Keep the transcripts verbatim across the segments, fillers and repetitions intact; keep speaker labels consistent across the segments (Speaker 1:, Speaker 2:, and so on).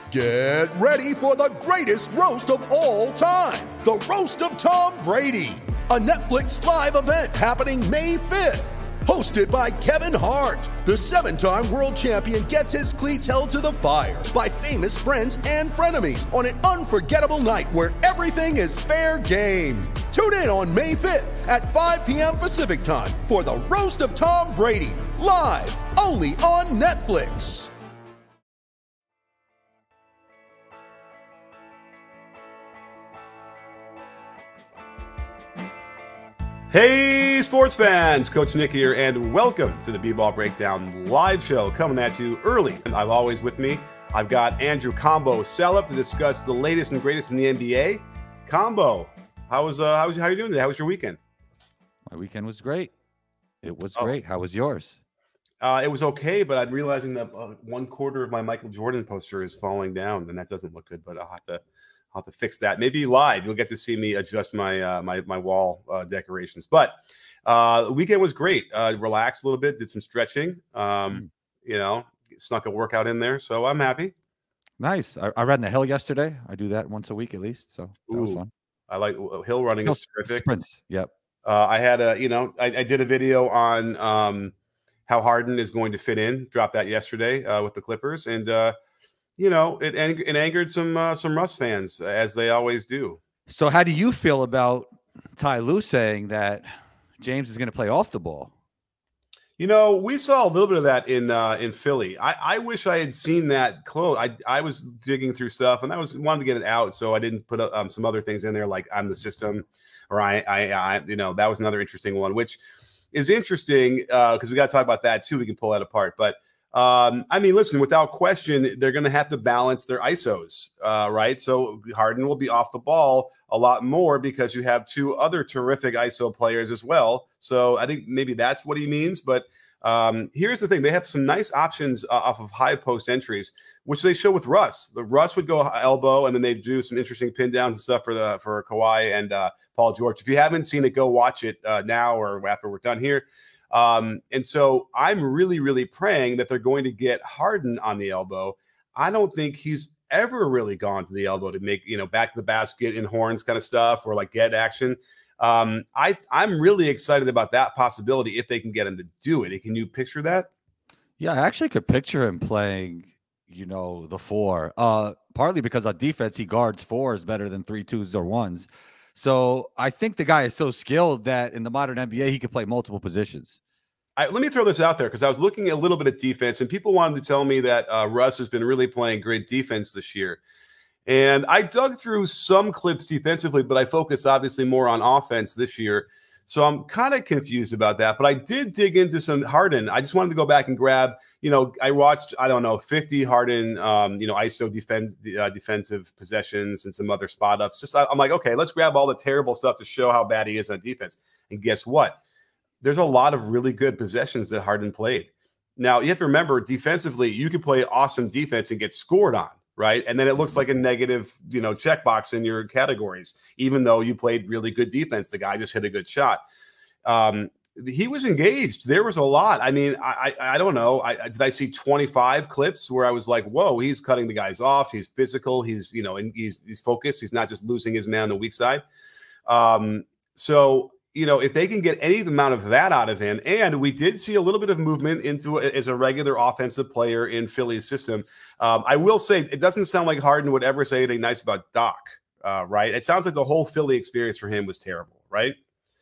Speaker 1: Get ready for the greatest roast of all time, the Roast of Tom Brady, a Netflix live event happening May fifth. Hosted by Kevin Hart, the seven-time world champion gets his cleats held to the fire by famous friends and frenemies on an unforgettable night where everything is fair game. Tune in on May fifth at five p.m. Pacific time for the Roast of Tom Brady, live only on Netflix.
Speaker 2: Hey, sports fans! Coach Nick here, and welcome to the B-Ball Breakdown live show coming at you early. And I've always with me, I've got Andrew Combo Salop to discuss the latest and greatest in the N B A. Combo, how was uh, how was how are you doing today? How was your weekend?
Speaker 3: My weekend was great. It was
Speaker 2: oh.
Speaker 3: great. How was yours?
Speaker 2: Uh, it was okay, but I'm realizing that uh, one quarter of my Michael Jordan poster is falling down, and that doesn't look good. But I'll have to. I'll have to fix that. Maybe live, you'll get to see me adjust my uh, my my wall uh, decorations. But uh, the weekend was great. Uh, relaxed a little bit, did some stretching. Um, mm. You know, snuck a workout in there, so I'm happy.
Speaker 3: Nice. I, I ran the hill yesterday. I do that once a week at least, so that Ooh, was fun.
Speaker 2: I like hill running. Hill, is terrific.
Speaker 3: Sprints. Yep.
Speaker 2: Uh, I had a, you know, I, I did a video on um, how Harden is going to fit in. Dropped that yesterday uh, with the Clippers, and. Uh, You know, it, it angered some uh, some Russ fans, as they always do.
Speaker 3: So how do you feel about Ty Lue saying that James is going to play off the ball?
Speaker 2: You know, we saw a little bit of that in uh, in Philly. I, I wish I had seen that close. I I was digging through stuff, and I was wanted to get it out, so I didn't put um, some other things in there, like I'm the system, or I, I, I you know, that was another interesting one, which is interesting because uh, we got to talk about that, too. We can pull that apart, but Um, I mean, listen, without question, they're going to have to balance their I S Os, uh, right? So Harden will be off the ball a lot more because you have two other terrific I S O players as well. So I think maybe that's what he means. But um, here's the thing. They have some nice options uh, off of high post entries, which they show with Russ. The Russ would go elbow, and then they do some interesting pin downs and stuff for the for Kawhi and uh, Paul George. If you haven't seen it, go watch it uh, now or after we're done here. Um, and so I'm really, really praying that they're going to get Harden on the elbow. I don't think he's ever really gone to the elbow to make, you know, back to the basket in horns kind of stuff or like get action. Um, I, I'm really excited about that possibility if they can get him to do it. Can you picture that?
Speaker 3: Yeah, I actually could picture him playing, you know, the four, uh, partly because on defense, he guards fours better than three twos or ones. So I think the guy is so skilled that in the modern N B A, he could play multiple positions.
Speaker 2: I, let me throw this out there because I was looking a little bit at defense, and people wanted to tell me that uh, Russ has been really playing great defense this year. And I dug through some clips defensively, but I focus obviously more on offense this year. So I'm kind of confused about that. But I did dig into some Harden. I just wanted to go back and grab, you know, I watched, I don't know, fifty Harden, um, you know, I S O defense, uh, defensive possessions and some other spot ups. Just I'm like, okay, let's grab all the terrible stuff to show how bad he is on defense. And guess what? There's a lot of really good possessions that Harden played. Now, you have to remember, defensively, you can play awesome defense and get scored on, right? And then it looks like a negative, you know, checkbox in your categories, even though you played really good defense. The guy just hit a good shot. Um, he was engaged. There was a lot. I mean, I I, I don't know. I, did I see twenty-five clips where I was like, whoa, he's cutting the guys off. He's physical. He's, you know, and he's, he's focused. He's not just losing his man on the weak side. Um, so, you know, if they can get any amount of that out of him, and we did see a little bit of movement into it as a regular offensive player in Philly's system. Um, I will say it doesn't sound like Harden would ever say anything nice about Doc, uh, right? It sounds like the whole Philly experience for him was terrible, right?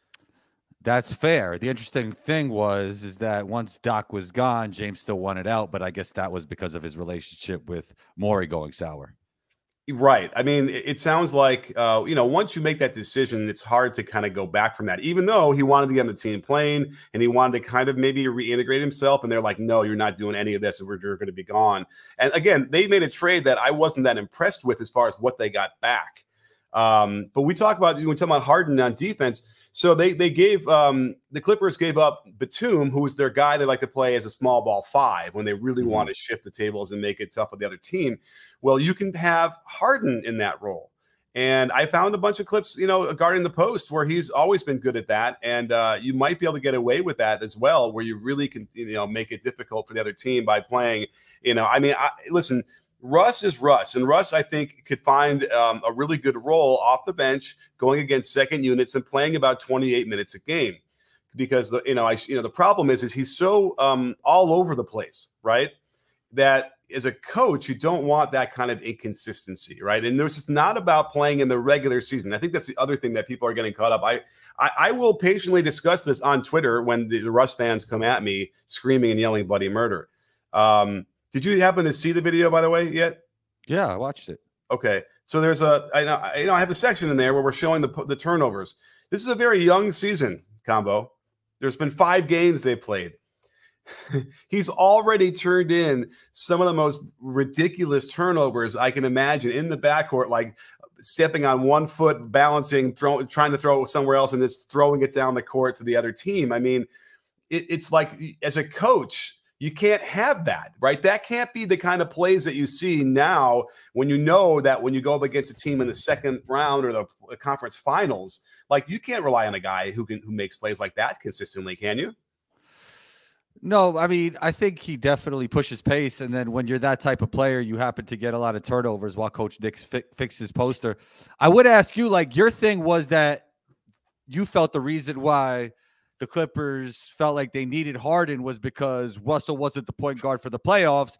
Speaker 3: That's fair. The interesting thing was is that once Doc was gone, James still wanted out, but I guess that was because of his relationship with Morey going sour.
Speaker 2: Right. I mean, it sounds like, uh, you know, once you make that decision, it's hard to kind of go back from that, even though he wanted to get on the team playing and he wanted to kind of maybe reintegrate himself. And they're like, no, you're not doing any of this. We're, you're going to be gone. And again, they made a trade that I wasn't that impressed with as far as what they got back. Um, but we talk about, we talk about Harden on defense. So they they gave um, the Clippers gave up Batum, who was their guy they like to play as a small ball five when they really mm-hmm. want to shift the tables and make it tough on the other team. Well, you can have Harden in that role. And I found a bunch of clips, you know, guarding the post where he's always been good at that. And uh, you might be able to get away with that as well, where you really can, you know, make it difficult for the other team by playing, you know, I mean, I, listen, Russ is Russ, and Russ, I think, could find um, a really good role off the bench, going against second units and playing about twenty-eight minutes a game. Because the you know I you know the problem is is he's so um, all over the place, right? That as a coach, you don't want that kind of inconsistency, right? And this is not about playing in the regular season. I think that's the other thing that people are getting caught up. I I, I will patiently discuss this on Twitter when the, the Russ fans come at me screaming and yelling bloody murder. Um, did you happen to see the video, by the way, yet?
Speaker 3: Yeah, I watched it.
Speaker 2: Okay, so there's a I know you know I have a section in there where we're showing the the turnovers. This is a very young season, Combo. There's been five games they've played. He's already turned in some of the most ridiculous turnovers I can imagine in the backcourt, like stepping on one foot, balancing, throw, trying to throw it somewhere else, and just throwing it down the court to the other team. I mean, it, it's like as a coach, you can't have that, right? That can't be the kind of plays that you see now when you know that when you go up against a team in the second round or the conference finals, like you can't rely on a guy who can who makes plays like that consistently, can you?
Speaker 3: No, I mean, I think he definitely pushes pace. And then when you're that type of player, you happen to get a lot of turnovers while Coach Nick fi- fixes his poster. I would ask you, like, your thing was that you felt the reason why the Clippers felt like they needed Harden was because Russell wasn't the point guard for the playoffs.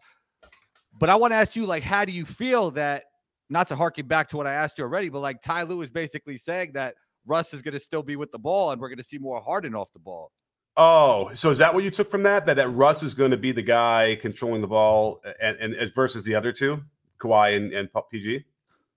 Speaker 3: But I want to ask you, like, how do you feel that, not to harken back to what I asked you already, but like Ty Lue is basically saying that Russ is going to still be with the ball and we're going to see more Harden off the ball.
Speaker 2: Oh, so is that what you took from that? That that Russ is going to be the guy controlling the ball, and, and as versus the other two, Kawhi and, and P G?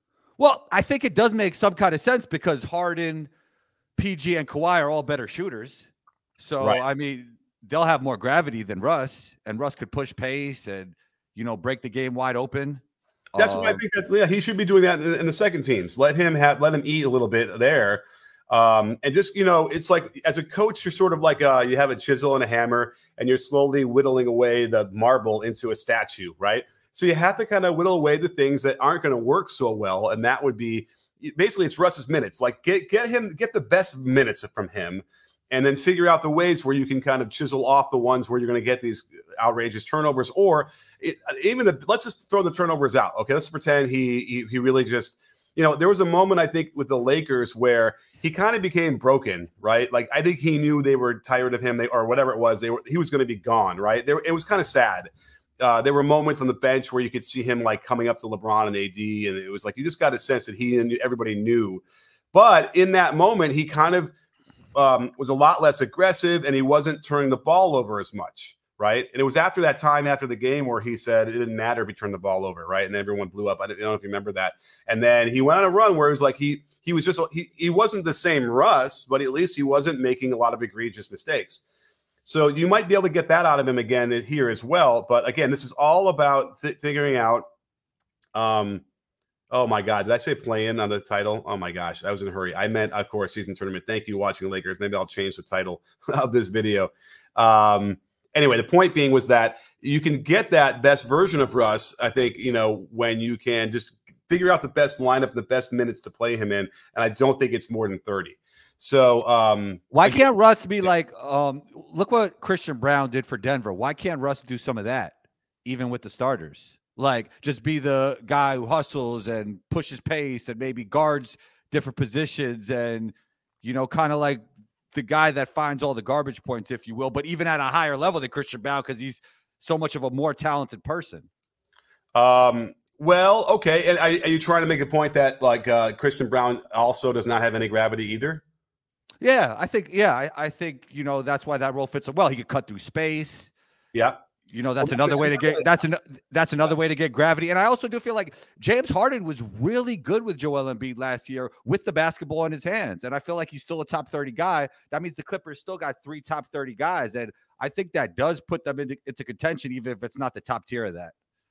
Speaker 3: Well, I think it does make some kind of sense because Harden, P G, and Kawhi are all better shooters. So right. I mean, they'll have more gravity than Russ, and Russ could push pace and you know break the game wide open.
Speaker 2: That's
Speaker 3: um,
Speaker 2: what I think. That's yeah. He should be doing that in, in the second teams. Let him have let him eat a little bit there. Um, and just, you know, it's like as a coach, you're sort of like uh, you have a chisel and a hammer and you're slowly whittling away the marble into a statue, right? So you have to kind of whittle away the things that aren't going to work so well. And that would be basically it's Russ's minutes. Like get, get him, get the best minutes from him and then figure out the ways where you can kind of chisel off the ones where you're going to get these outrageous turnovers or it, even the, let's just throw the turnovers out. Okay. Let's pretend he, he, he really just, you know, there was a moment, I think, with the Lakers where he kind of became broken, right? Like, I think he knew they were tired of him they, or whatever it was. They were, he was going to be gone, right? There, it was kind of sad. Uh, there were moments on the bench where you could see him, like, coming up to LeBron and A D, and it was like you just got a sense that he and everybody knew. But in that moment, he kind of um, was a lot less aggressive, and he wasn't turning the ball over as much. Right. And it was after that time after the game where he said it didn't matter if he turned the ball over. Right. And everyone blew up. I don't know if you remember that. And then he went on a run where it was like he he was just he, he wasn't the same Russ, but at least he wasn't making a lot of egregious mistakes. So you might be able to get that out of him again here as well. But again, this is all about th- figuring out. Um, oh, my God. Did I say play in on the title? Oh, my gosh. I was in a hurry. I meant, of course, season tournament. Thank you, watching Lakers. Maybe I'll change the title of this video. Um Anyway, the point being was that you can get that best version of Russ, I think, you know, when you can just figure out the best lineup and the best minutes to play him in. And I don't think it's more than thirty. So um,
Speaker 3: why can't Russ be like, um, look what Christian Braun did for Denver. Why can't Russ do some of that, even with the starters? Like just be the guy who hustles and pushes pace and maybe guards different positions and, you know, kind of like the guy that finds all the garbage points, if you will, but even at a higher level than Christian Braun because he's so much of a more talented person.
Speaker 2: Um, well, okay. And are, are you trying to make a point that like uh, Christian Braun also does not have any gravity either?
Speaker 3: Yeah, I think, yeah, I, I think, you know, that's why that role fits so well. He could cut through space.
Speaker 2: Yeah.
Speaker 3: You know, that's another way to get that's an that's another way to get gravity. And I also do feel like James Harden was really good with Joel Embiid last year with the basketball in his hands. And I feel like he's still a top thirty guy. That means the Clippers still got three top thirty guys. And I think that does put them into, into contention, even if it's not the top tier of that.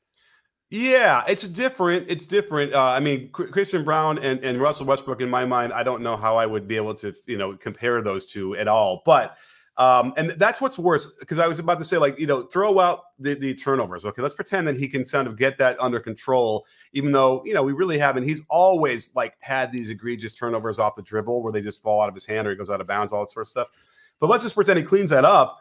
Speaker 2: Yeah, it's different. It's different. Uh, I mean, Christian Braun and, and Russell Westbrook, in my mind, I don't know how I would be able to, you know, compare those two at all. But Um, and that's what's worse, because I was about to say, like, you know, throw out the, the turnovers. Okay, let's pretend that he can kind of get that under control, even though, you know, we really haven't. He's always, like, had these egregious turnovers off the dribble where they just fall out of his hand or he goes out of bounds, all that sort of stuff. But let's just pretend he cleans that up.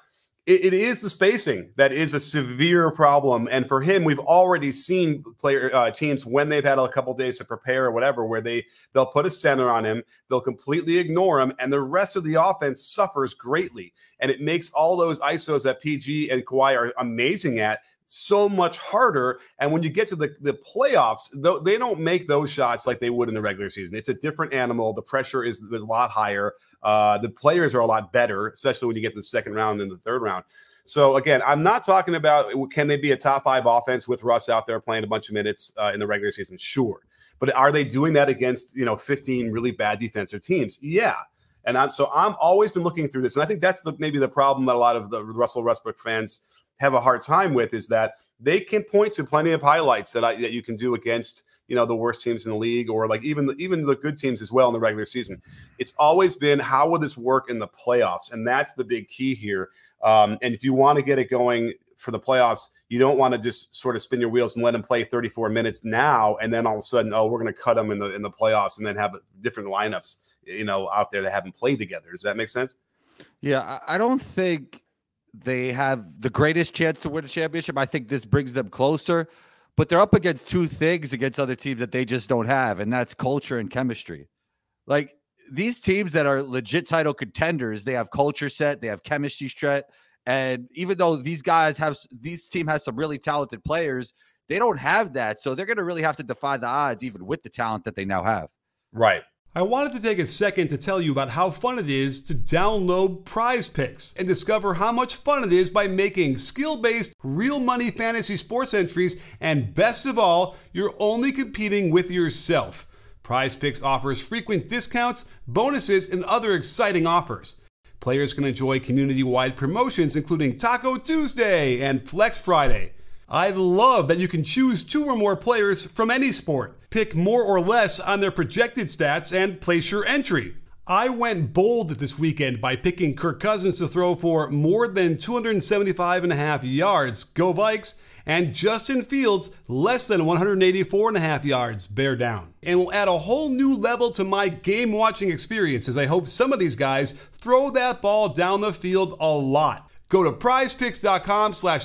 Speaker 2: It, it is the spacing that is a severe problem. And for him, we've already seen player uh, teams when they've had a couple days to prepare or whatever, where they, they'll put a center on him, they'll completely ignore him, and the rest of the offense suffers greatly. And it makes all those I S Os that P G and Kawhi are amazing at so much harder. And when you get to the, the playoffs, th- they don't make those shots like they would in the regular season. It's a different animal. The pressure is a lot higher. Uh, the players are a lot better, especially when you get to the second round and the third round. So again, I'm not talking about can they be a top five offense with Russ out there playing a bunch of minutes uh, in the regular season? Sure. But are they doing that against, you know, fifteen really bad defensive teams? Yeah. And I'm, so I'm always been looking through this. And I think that's the, maybe the problem that a lot of the Russell Westbrook fans have a hard time with, is that they can point to plenty of highlights that I, that you can do against, you know, the worst teams in the league, or like even the, even the good teams as well in the regular season. It's always been, how will this work in the playoffs? And that's the big key here. Um, and if you want to get it going for the playoffs, you don't want to just sort of spin your wheels and let them play thirty-four minutes now, and then all of a sudden, oh, we're going to cut them in the in the playoffs, and then have different lineups, you know, out there that haven't played together. Does that make sense?
Speaker 3: Yeah, I don't think they have the greatest chance to win a championship. I think this brings them closer, but they're up against two things against other teams that they just don't have, and that's culture and chemistry. Like, these teams that are legit title contenders, they have culture set, they have chemistry set, and even though these guys have, this team has some really talented players, they don't have that, so they're going to really have to defy the odds, even with the talent that they now have.
Speaker 2: Right.
Speaker 4: I wanted to take a second to tell you about how fun it is to download Prize Picks and discover how much fun it is by making skill-based, real money fantasy sports entries, and best of all, you're only competing with yourself. Prize Picks offers frequent discounts, bonuses, and other exciting offers. Players can enjoy community-wide promotions including Taco Tuesday and Flex Friday. I love that you can choose two or more players from any sport, pick more or less on their projected stats, and place your entry. I went bold this weekend by picking Kirk Cousins to throw for more than two hundred seventy-five and a half yards, go Vikes, and Justin Fields less than one hundred eighty-four and a half yards, bear down. And will add a whole new level to my game watching experience, as I hope some of these guys throw that ball down the field a lot. Go to prizepicks.com slash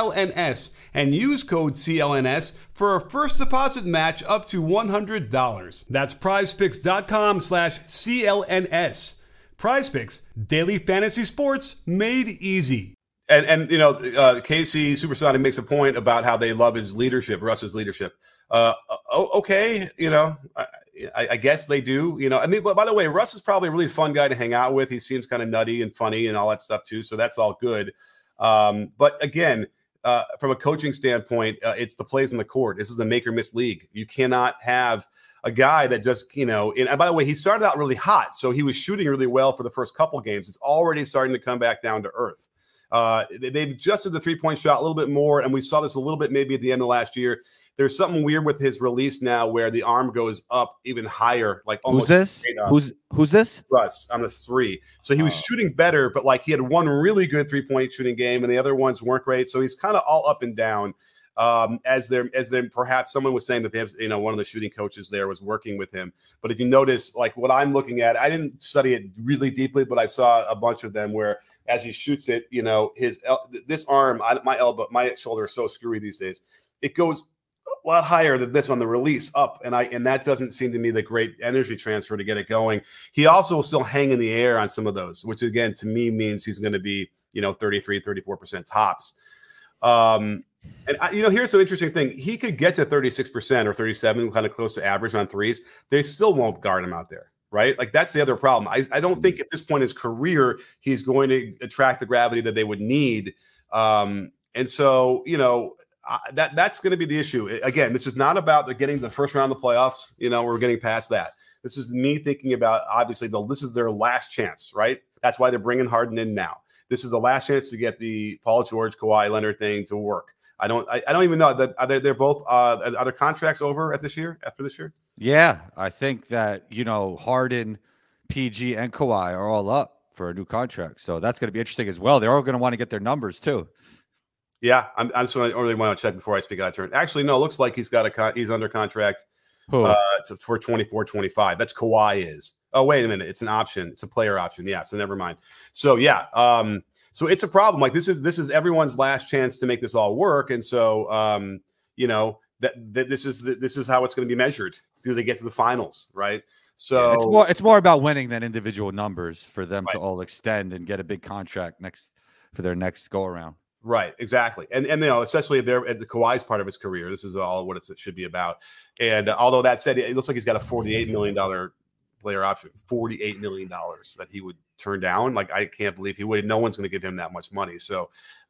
Speaker 4: CLNS and use code C L N S for a first deposit match up to one hundred dollars. That's prizepicks.com slash CLNS. PrizePicks, daily fantasy sports made easy.
Speaker 2: And, and you know, uh, Casey Supersonic makes a point about how they love his leadership, Russ's leadership. Uh, okay, you know, I, I guess they do. You know, I mean, but by the way, Russ is probably a really fun guy to hang out with. He seems kind of nutty and funny and all that stuff too. So that's all good. Um, but again, uh, from a coaching standpoint, uh, it's the plays in the court. This is the make or miss league. You cannot have a guy that just, you know, and by the way, he started out really hot. So he was shooting really well for the first couple games. It's already starting to come back down to earth. Uh, they've adjusted the three-point shot a little bit more, and we saw this a little bit maybe at the end of last year. There's something weird with his release now where the arm goes up even higher, like almost.
Speaker 3: Who's this? Who's who's this?
Speaker 2: Russ on the three. So he was oh. shooting better, but like he had one really good three-point shooting game, and the other ones weren't great. So he's kind of all up and down. Um, as there, as there, perhaps someone was saying that they have, you know, one of the shooting coaches there was working with him. But if you notice, like what I'm looking at, I didn't study it really deeply, but I saw a bunch of them where as he shoots it, you know, his this arm, I, my elbow, my shoulder is so screwy these days. It goes a lot higher than this on the release up, and I and that doesn't seem to me the great energy transfer to get it going. He also will still hang in the air on some of those, which again to me means he's going to be, you know, thirty-three, thirty-four percent tops. Um, and I, you know, here's the interesting thing: he could get to thirty-six percent or thirty-seven, kind of close to average on threes. They still won't guard him out there, right? Like that's the other problem. I, I don't think at this point in his career he's going to attract the gravity that they would need. Um, and so, you know. Uh, that that's going to be the issue. Again, this is not about the getting the first round of the playoffs. You know, we're getting past that. This is me thinking about obviously the this is their last chance, right? That's why they're bringing Harden in now. This is the last chance to get the Paul George, Kawhi Leonard thing to work. I don't I, I don't even know that are they, they're both uh, are their contracts over at this year after this year.
Speaker 3: Yeah, I think that you know Harden, P G, and Kawhi are all up for a new contract, so that's going to be interesting as well. They're all going to want to get their numbers too.
Speaker 2: Yeah, I'm, I'm just going to really want to check before I speak out of turn. Actually, no, it looks like he's got a con- he's under contract uh, to, for twenty-four twenty-five. That's Kawhi is. Oh, wait a minute. It's an option. It's a player option. Yeah. So never mind. So yeah. Um, so it's a problem. Like this is this is everyone's last chance to make this all work. And so um, you know that, that this is the, this is how it's going to be measured. Do they get to the finals? Right. So
Speaker 3: yeah, it's more it's more about winning than individual numbers for them
Speaker 2: right.
Speaker 3: to all extend and get a big contract next for their next go around.
Speaker 2: Right, exactly, and and you know, especially there at the Kawhi's part of his career, this is all what it's, it should be about. And uh, although that said, it looks like he's got a forty-eight million dollar player option, forty-eight million dollars that he would turn down. Like I can't believe he would. No one's going to give him that much money. So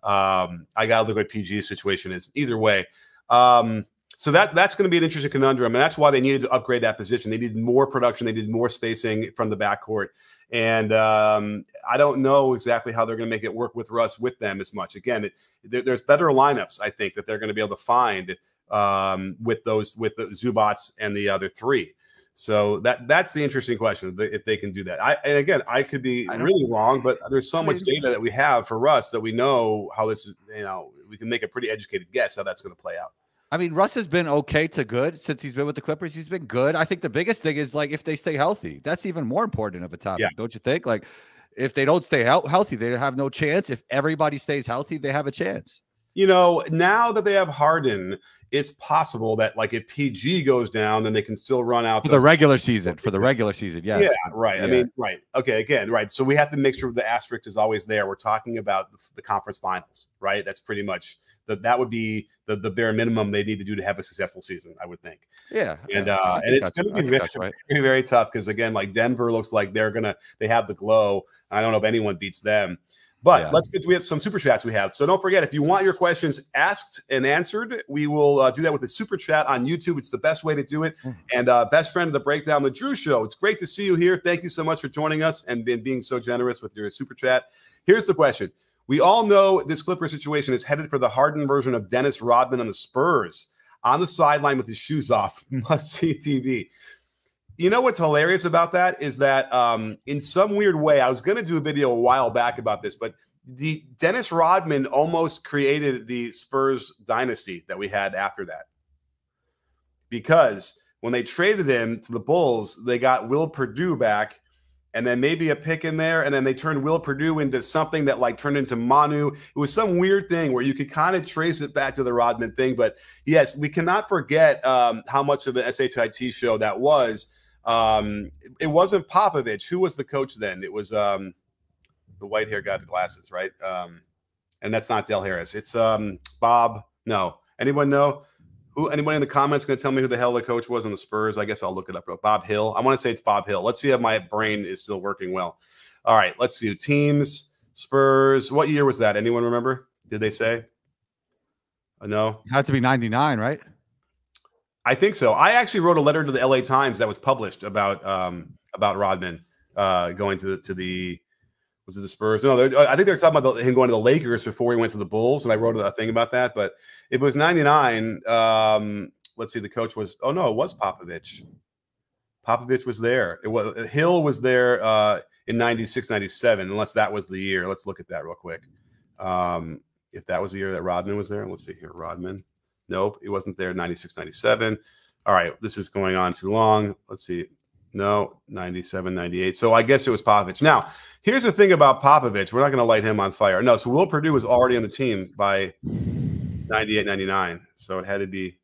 Speaker 2: um, I got to look at P G's situation is either way. Um, so that that's going to be an interesting conundrum, and that's why they needed to upgrade that position. They needed more production. They needed more spacing from the backcourt. And um, I don't know exactly how they're going to make it work with Russ with them as much. Again, it, there, there's better lineups, I think, that they're going to be able to find um, with those with the Zubats and the other three. So that that's the interesting question if they can do that. I and again, I could be really wrong, but there's so much data that we have for Russ that we know how this is. You know, we can make a pretty educated guess how that's going to play out.
Speaker 3: I mean, Russ has been okay to good since he's been with the Clippers. He's been good. I think the biggest thing is like if they stay healthy, that's even more important of a topic, yeah. Don't you think? Like if they don't stay he- healthy, they have no chance. If everybody stays healthy, they have a chance.
Speaker 2: You know, now that they have Harden, it's possible that like if P G goes down, then they can still run out
Speaker 3: for the regular season. For the regular season, yes.
Speaker 2: Yeah, right. Yeah. I mean, right. Okay, again, right. So we have to make sure the asterisk is always there. We're talking about the, the conference finals, right? That's pretty much the, that would be the, the bare minimum they need to do to have a successful season, I would think.
Speaker 3: Yeah,
Speaker 2: and
Speaker 3: yeah,
Speaker 2: uh, and it's going to be very,
Speaker 3: right.
Speaker 2: very, very tough because again, like Denver looks like they're gonna they have the glow. I don't know if anyone beats them. But yeah. let's get to we have some super chats we have. So don't forget, if you want your questions asked and answered, we will uh, do that with a super chat on YouTube. It's the best way to do it. And uh, best friend of the Breakdown, the Drew Show. It's great to see you here. Thank you so much for joining us and been being so generous with your super chat. Here's the question. We all know this Clipper situation is headed for the Harden version of Dennis Rodman on the Spurs on the sideline with his shoes off. Must see T V. You know what's hilarious about that is that um, in some weird way, I was going to do a video a while back about this, but the Dennis Rodman almost created the Spurs dynasty that we had after that. Because when they traded him to the Bulls, they got Will Perdue back and then maybe a pick in there. And then they turned Will Perdue into something that like turned into Manu. It was some weird thing where you could kind of trace it back to the Rodman thing. But yes, we cannot forget um, how much of an S H I T show that was. Um, it wasn't Popovich. Who was the coach then? It was um, the white hair guy with the glasses, right? Um, and that's not Del Harris. It's um, Bob. No. Anyone know? Who? Anyone in the comments going to tell me who the hell the coach was on the Spurs? I guess I'll look it up. Bob Hill. I want to say it's Bob Hill. Let's see if my brain is still working well. All right. Let's see. Teams, Spurs. What year was that? Anyone remember? Did they say? Uh, no.
Speaker 3: It had to be ninety-nine, right?
Speaker 2: I think so. I actually wrote a letter to the L A Times that was published about um, about Rodman uh, going to the to the was it the Spurs? No, I think they were talking about the, him going to the Lakers before he went to the Bulls, and I wrote a thing about that. But it was ninety-nine. Um, let's see, the coach was oh no, it was Popovich. Popovich was there. It was Hill was there uh, in ninety-six, ninety-seven, unless that was the year. Let's look at that real quick. Um, if that was the year that Rodman was there, let's see here, Rodman. Nope, he wasn't there. ninety-six, ninety-seven. All right, this is going on too long. Let's see. No, ninety-seven, ninety-eight. So I guess it was Popovich. Now, here's the thing about Popovich. We're not going to light him on fire. No, so Will Perdue was already on the team by ninety-eight, ninety-nine. So it had to be,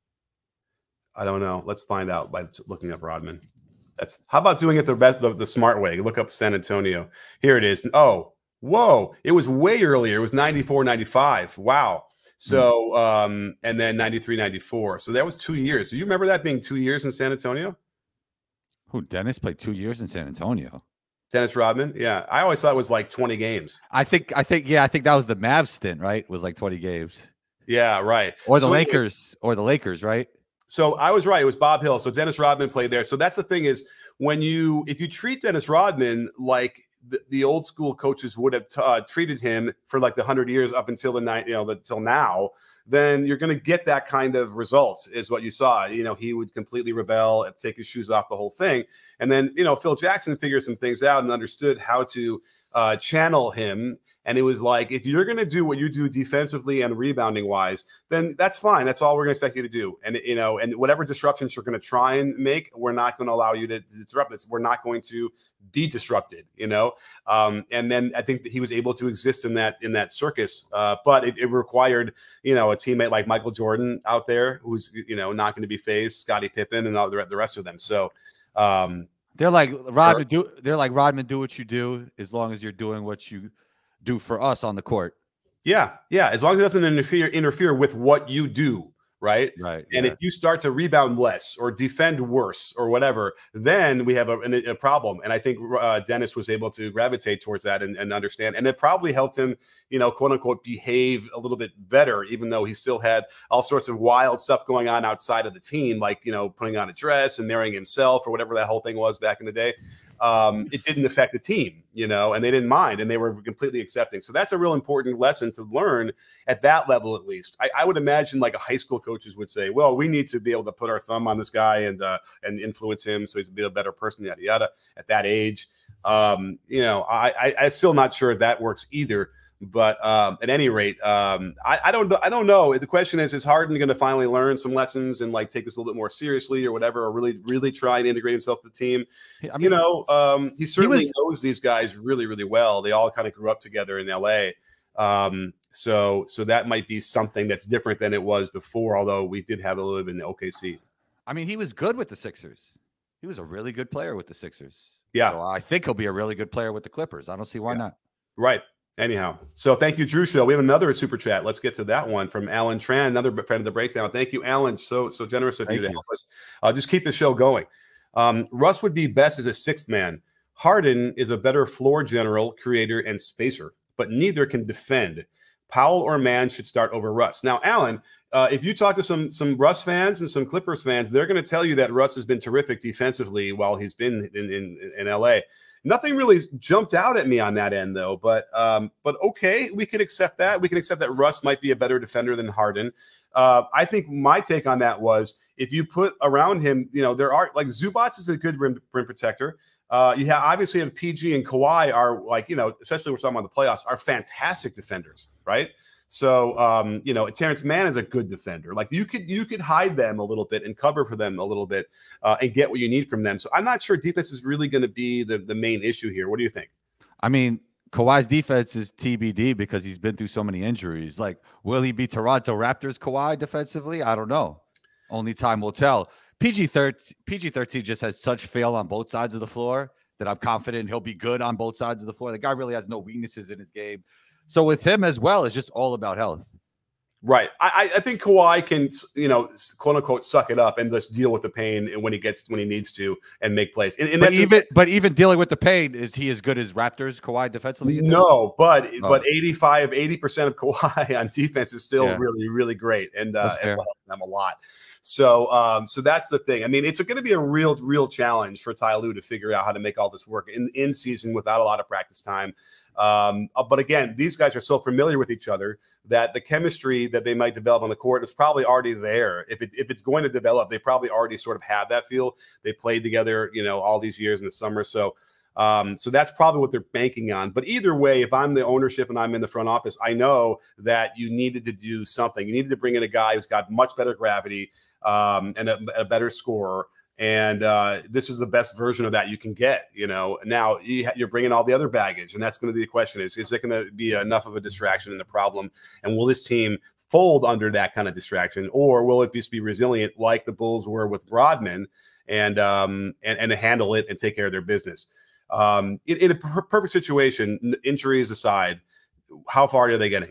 Speaker 2: I don't know. Let's find out by looking up Rodman. That's how about doing it the best, the, the smart way? Look up San Antonio. Here it is. Oh, whoa. It was way earlier. It was ninety-four, ninety-five. Wow. So, um, and then ninety-three, ninety-four. So that was two years. Do you remember that being two years in San Antonio?
Speaker 3: Who, Dennis played two years in San Antonio?
Speaker 2: Dennis Rodman? Yeah. I always thought it was like twenty games.
Speaker 3: I think, I think, yeah, I think that was the Mavs stint, right? It was like twenty games.
Speaker 2: Yeah, right.
Speaker 3: Or the
Speaker 2: so,
Speaker 3: Lakers, or the Lakers, right?
Speaker 2: So I was right. It was Bob Hill. So Dennis Rodman played there. So that's the thing is when you, if you treat Dennis Rodman like the, the old school coaches would have t- uh, treated him for like the hundred years up until the night, you know, until now, then you're going to get that kind of result is what you saw. You know, he would completely rebel and take his shoes off, the whole thing. And then, you know, Phil Jackson figured some things out and understood how to uh, channel him And it was like, if you're going to do what you do defensively and rebounding wise, then that's fine. That's all we're going to expect you to do. And, you know, and whatever disruptions you're going to try and make, we're not going to allow you to, to disrupt it. We're not going to be disrupted, you know? Um, and then I think that he was able to exist in that, in that circus. Uh, but it, it required, you know, a teammate like Michael Jordan out there who's, you know, not going to be phased, Scottie Pippen and all the, the rest of them. So, um,
Speaker 3: they're like Rodman, do they're like Rodman, do what you do as long as you're doing what you do for us on the court.
Speaker 2: Yeah, yeah. As long as it doesn't interfere interfere with what you do, right?
Speaker 3: Right.
Speaker 2: And
Speaker 3: yeah.
Speaker 2: if you start to rebound less or defend worse or whatever, then we have a, a problem. And I think uh, Dennis was able to gravitate towards that and, and understand. And it probably helped him, you know, quote unquote, behave a little bit better, even though he still had all sorts of wild stuff going on outside of the team, like, you know, putting on a dress and marrying himself or whatever that whole thing was back in the day. Um, it didn't affect the team, you know, and they didn't mind and they were completely accepting. So that's a real important lesson to learn at that level, at least. I, I would imagine like a high school coaches would say, well, we need to be able to put our thumb on this guy and uh, and influence him so he's be a better person, yada, yada, at that age. Um, you know, I, I, I'm still not sure that works either. But um, at any rate, um, I, I don't I don't know. The question is, is Harden going to finally learn some lessons and like take this a little bit more seriously or whatever, or really, really try and integrate himself to the team? I mean, you know, um, he certainly he was, knows these guys really, really well. They all kind of grew up together in L A. Um, so so that might be something that's different than it was before, although we did have a little bit in O K C.
Speaker 3: I mean, he was good with the Sixers. He was a really good player with the Sixers.
Speaker 2: Yeah.
Speaker 3: So I think he'll be a really good player with the Clippers. I don't see why
Speaker 2: yeah.
Speaker 3: not.
Speaker 2: Right. Anyhow, so thank you, Drew Show. We have another super chat. Let's get to that one from Alan Tran, another friend of the breakdown. Thank you, Alan. So so generous of you to help us. Uh, just keep the show going. Um, Russ would be best as a sixth man. Harden is a better floor general, creator, and spacer, but neither can defend. Powell or Mann should start over Russ. Now, Alan, uh, if you talk to some some Russ fans and some Clippers fans, they're going to tell you that Russ has been terrific defensively while he's been in in, in L A. Nothing really jumped out at me on that end, though. But um, but okay, we can accept that. We can accept that Russ might be a better defender than Harden. Uh, I think my take on that was if you put around him, you know, there are like Zubats is a good rim, rim protector. Uh, you have obviously have P G and Kawhi are like, you know, especially we're talking about the playoffs, are fantastic defenders, right? So, um, you know, Terrence Mann is a good defender. Like you could you could hide them a little bit and cover for them a little bit uh, and get what you need from them. So I'm not sure defense is really going to be the, the main issue here. What do you think?
Speaker 3: I mean, Kawhi's defense is T B D because he's been through so many injuries. Like, will he be Toronto Raptors Kawhi defensively? I don't know. Only time will tell. P G thirteen, P G thirteen just has such fail on both sides of the floor that I'm confident he'll be good on both sides of the floor. The guy really has no weaknesses in his game. So with him as well, it's just all about health.
Speaker 2: Right. I, I think Kawhi can, you know, quote unquote, suck it up and just deal with the pain when he gets when he needs to and make plays. And, and
Speaker 3: but
Speaker 2: that's
Speaker 3: even
Speaker 2: a,
Speaker 3: but even dealing with the pain, is he as good as Raptors Kawhi defensively?
Speaker 2: No, but oh. but eighty-five, eighty percent of Kawhi on defense is still yeah. really, really great. And uh, it will help them a lot. So, um, so that's the thing. I mean, it's going to be a real, real challenge for Ty Lue to figure out how to make all this work in in season without a lot of practice time. Um, but again, these guys are so familiar with each other that the chemistry that they might develop on the court is probably already there. If it, if it's going to develop, they probably already sort of have that feel. They played together, you know, all these years in the summer. So, um, so that's probably what they're banking on. But either way, if I'm the ownership and I'm in the front office, I know that you needed to do something. You needed to bring in a guy who's got much better gravity um, and a, a better scorer. And uh, this is the best version of that you can get, you know. Now you ha- you're bringing all the other baggage, and that's going to be the question: is is it going to be enough of a distraction in the problem? And will this team fold under that kind of distraction, or will it just be resilient like the Bulls were with Rodman, and um and and handle it and take care of their business? Um, in, in a per- perfect situation, injuries aside, how far are they getting?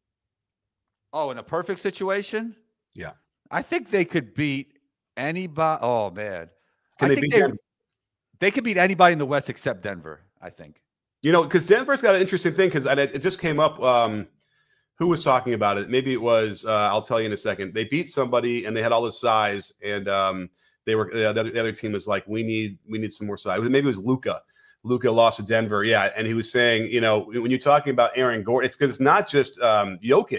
Speaker 3: Oh, in a perfect situation,
Speaker 2: yeah,
Speaker 3: I think they could beat. Anybody? Oh man,
Speaker 2: Can
Speaker 3: I
Speaker 2: they
Speaker 3: think
Speaker 2: beat
Speaker 3: they, they could beat anybody in the West except Denver. I think.
Speaker 2: You know, because Denver's got an interesting thing because it just came up. Um, who was talking about it? Maybe it was. Uh, I'll tell you in a second. They beat somebody and they had all this size, and um, they were the other, the other team was like, "We need, we need some more size." Maybe it was Luka. Luka lost to Denver, yeah, and he was saying, you know, when you're talking about Aaron Gordon, it's because it's not just um, Jokic.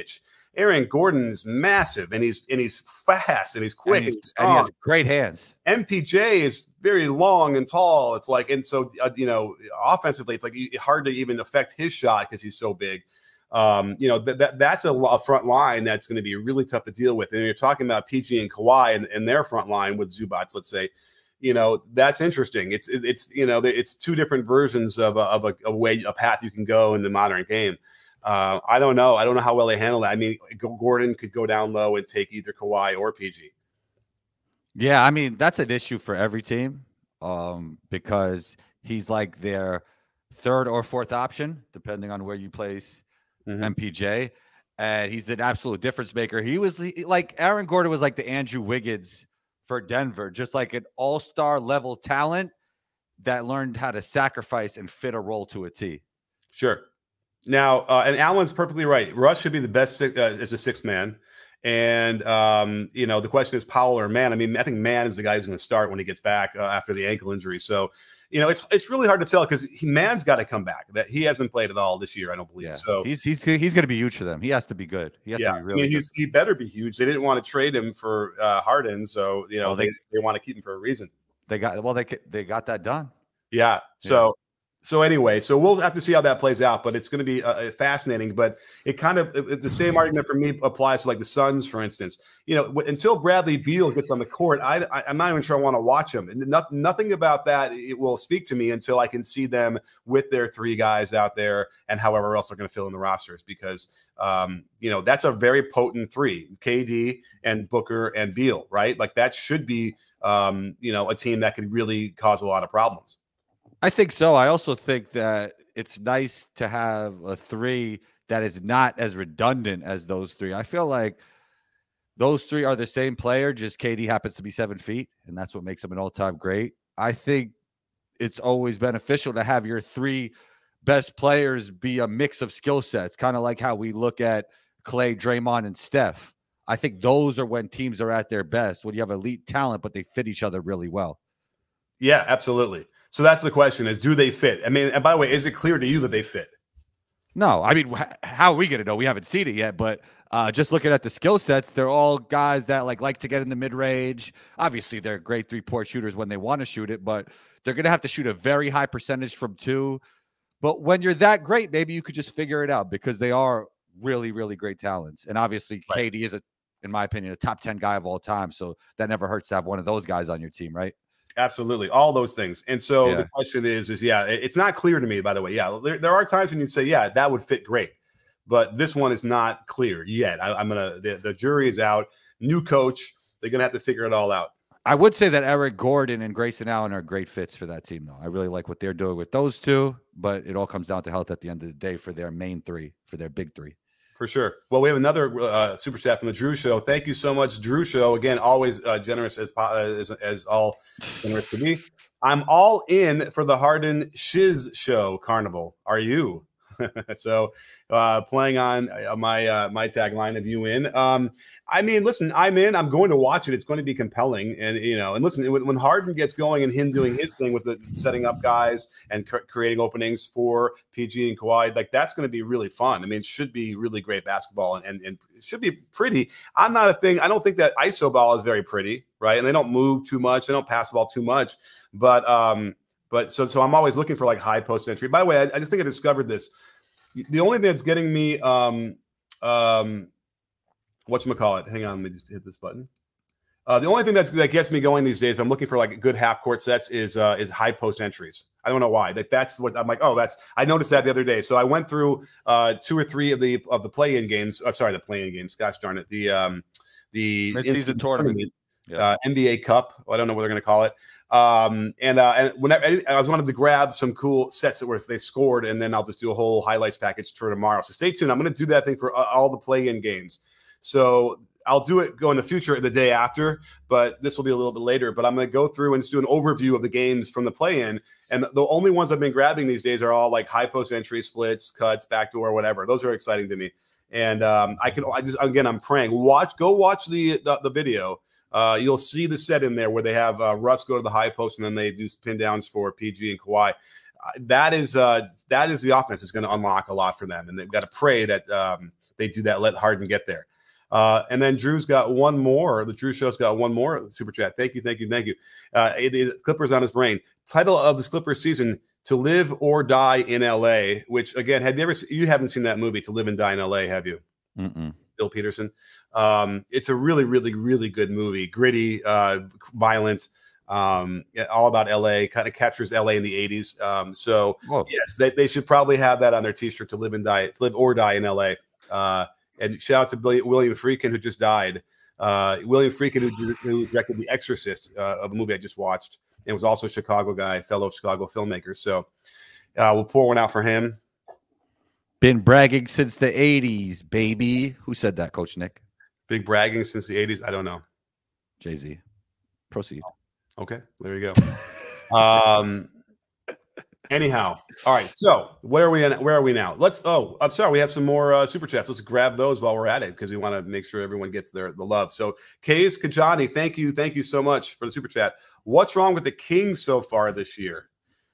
Speaker 2: Aaron Gordon is massive, and he's and he's fast, and he's quick,
Speaker 3: and, he's,
Speaker 2: and, he's
Speaker 3: and he has great hands.
Speaker 2: M P J is very long and tall. It's like, and so uh, you know, offensively, it's like hard to even affect his shot because he's so big. Um, you know, that, that that's a, a front line that's going to be really tough to deal with. And you're talking about P G and Kawhi and, and their front line with Zubac, let's say, you know, that's interesting. It's, it, it's, you know, it's two different versions of a, of a, a way, a path you can go in the modern game. Uh, I don't know. I don't know how well they handle that. I mean, Gordon could go down low and take either Kawhi or P G.
Speaker 3: Yeah. I mean, that's an issue for every team um, because he's like their third or fourth option, depending on where you place Mm-hmm. M P J, and he's an absolute difference maker. He was like Aaron Gordon was like the Andrew Wiggins for Denver, just like an all-star level talent that learned how to sacrifice and fit a role to a T.
Speaker 2: Sure. Now, uh, and Alan's perfectly right. Russ should be the best uh, as a sixth man. And, um, you know, the question is Powell or Mann. I mean, I think Mann is the guy who's going to start when he gets back uh, after the ankle injury. So, you know, it's it's really hard to tell because Mann's got to come back. That he hasn't played at all this year, I don't believe.
Speaker 3: Yeah.
Speaker 2: So
Speaker 3: he's he's he's going to be huge for them. He has to be good. He has
Speaker 2: yeah,
Speaker 3: to be really
Speaker 2: I mean, he's, he better be huge. They didn't want to trade him for uh, Harden, so you know well, they they, they want to keep him for a reason.
Speaker 3: They got well, they they got that done.
Speaker 2: Yeah. So. Yeah. So anyway, so we'll have to see how that plays out, but it's going to be uh, fascinating. But it kind of it, the same argument for me applies to like the Suns, for instance. You know, w- until Bradley Beal gets on the court, I, I I'm not even sure I want to watch him. And not, nothing about that it will speak to me until I can see them with their three guys out there and however else they're going to fill in the rosters. Because um, you know that's a very potent three: K D and Booker and Beal, right? Like that should be um, you know a team that could really cause a lot of problems.
Speaker 3: I think so. I also think that it's nice to have a three that is not as redundant as those three. I feel like those three are the same player, just K D happens to be seven feet, and that's what makes him an all-time great. I think it's always beneficial to have your three best players be a mix of skill sets, kind of like how we look at Clay, Draymond, and Steph. I think those are when teams are at their best, when you have elite talent, but they fit each other really well.
Speaker 2: Yeah, absolutely. So that's the question is, do they fit? I mean, and by the way, is it clear to you that they fit?
Speaker 3: No, I mean, how are we going to know? We haven't seen it yet, but uh, just looking at the skill sets, they're all guys that like like to get in the mid range. Obviously, they're great three-point shooters when they want to shoot it, but they're going to have to shoot a very high percentage from two. But when you're that great, maybe you could just figure it out because they are really, really great talents. And obviously, right. K D is, a, in my opinion, a top ten guy of all time. So that never hurts to have one of those guys on your team, right?
Speaker 2: Absolutely. All those things. And so
Speaker 3: yeah.
Speaker 2: the question is, is yeah, it's not clear to me, by the way. Yeah, there, there are times when you'd say, yeah, that would fit great. But this one is not clear yet. I, I'm going to, the, the jury is out. New coach. They're going to have to figure it all out.
Speaker 3: I would say that Eric Gordon and Grayson Allen are great fits for that team, though. I really like what they're doing with those two, but it all comes down to health at the end of the day for their main three, for their big three.
Speaker 2: For sure. Well, we have another uh, super chat from the Drew Show. Thank you so much, Drew Show. Again, always uh, generous as, as as all generous to be. I'm all in for the Harden Shiz Show Carnival. Are you? so, uh, playing on uh, my uh, my tagline of you in. Um, I mean, listen, I'm in. I'm going to watch it. It's going to be compelling, and you know, and listen, when Harden gets going and him doing his thing with the setting up guys and cr- creating openings for P G and Kawhi, like that's going to be really fun. I mean, it should be really great basketball, and, and and it should be pretty. I'm not a thing. I don't think that I S O ball is very pretty, right? And they don't move too much. They don't pass the ball too much, but um, but so so I'm always looking for like high post entry. By the way, I, I just think I discovered this. The only thing that's getting me, um, um, whatchamacallit, hang on, let me just hit this button. Uh, the only thing that's, that gets me going these days, if I'm looking for like good half court sets, is uh, is high post entries. I don't know why. Like that's what I'm like. Oh, that's I noticed that the other day. So I went through uh, two or three of the of the play-in games. Uh, sorry, the play-in games. Gosh darn it. The um, the
Speaker 3: mid-season tournament, tournament
Speaker 2: yeah. uh, N B A Cup. I don't know what they're going to call it. Um, and, uh, and whenever I was wanted to grab some cool sets that were, they scored, and then I'll just do a whole highlights package for tomorrow. So stay tuned. I'm going to do that thing for uh, all the play-in games. So I'll do it go in the future the day after, but this will be a little bit later, but I'm going to go through and just do an overview of the games from the play-in. And the only ones I've been grabbing these days are all like high post entry, splits, cuts, backdoor, whatever. Those are exciting to me. And, um, I can, I just, again, I'm praying watch, go watch the, the, the video. Uh, you'll see the set in there where they have uh, Russ go to the high post and then they do pin downs for P G and Kawhi. Uh, that is uh, that is the offense that's going to unlock a lot for them, and they've got to pray that um, they do that. Let Harden get there. Uh, and then Drew's got one more. The Drew Show's got one more super chat. Thank you, thank you, thank you. Uh, it, it, Clippers on his brain. Title of this Clippers season: To Live or Die in L A. Which again, have you ever? You haven't seen that movie, To Live and Die in L A, have you?
Speaker 3: Mm-mm.
Speaker 2: Bill Peterson. Um, it's a really, really, really good movie. Gritty, uh, violent. Um, all about L A. Kind of captures L A in the eighties. Um, so Whoa. yes, they, they should probably have that on their T-shirt. To live and die, to live or die in L A. Uh, And shout out to Billy, William Friedkin, who just died. Uh, William Friedkin, who, who directed The Exorcist, uh, of a movie I just watched, and was also a Chicago guy, fellow Chicago filmmaker. So uh, we'll pour one out for him.
Speaker 3: Been bragging since the eighties, baby. Who said that, Coach Nick?
Speaker 2: Big bragging since the eighties? I don't know.
Speaker 3: Jay-Z. Proceed.
Speaker 2: Okay, there you go. um, Anyhow, all right. So where are we? In, where are we now? Let's. Oh, I'm sorry. We have some more uh, super chats. Let's grab those while we're at it because we want to make sure everyone gets their the love. So Kays Kajani, thank you, thank you so much for the super chat. What's wrong with the Kings so far this year?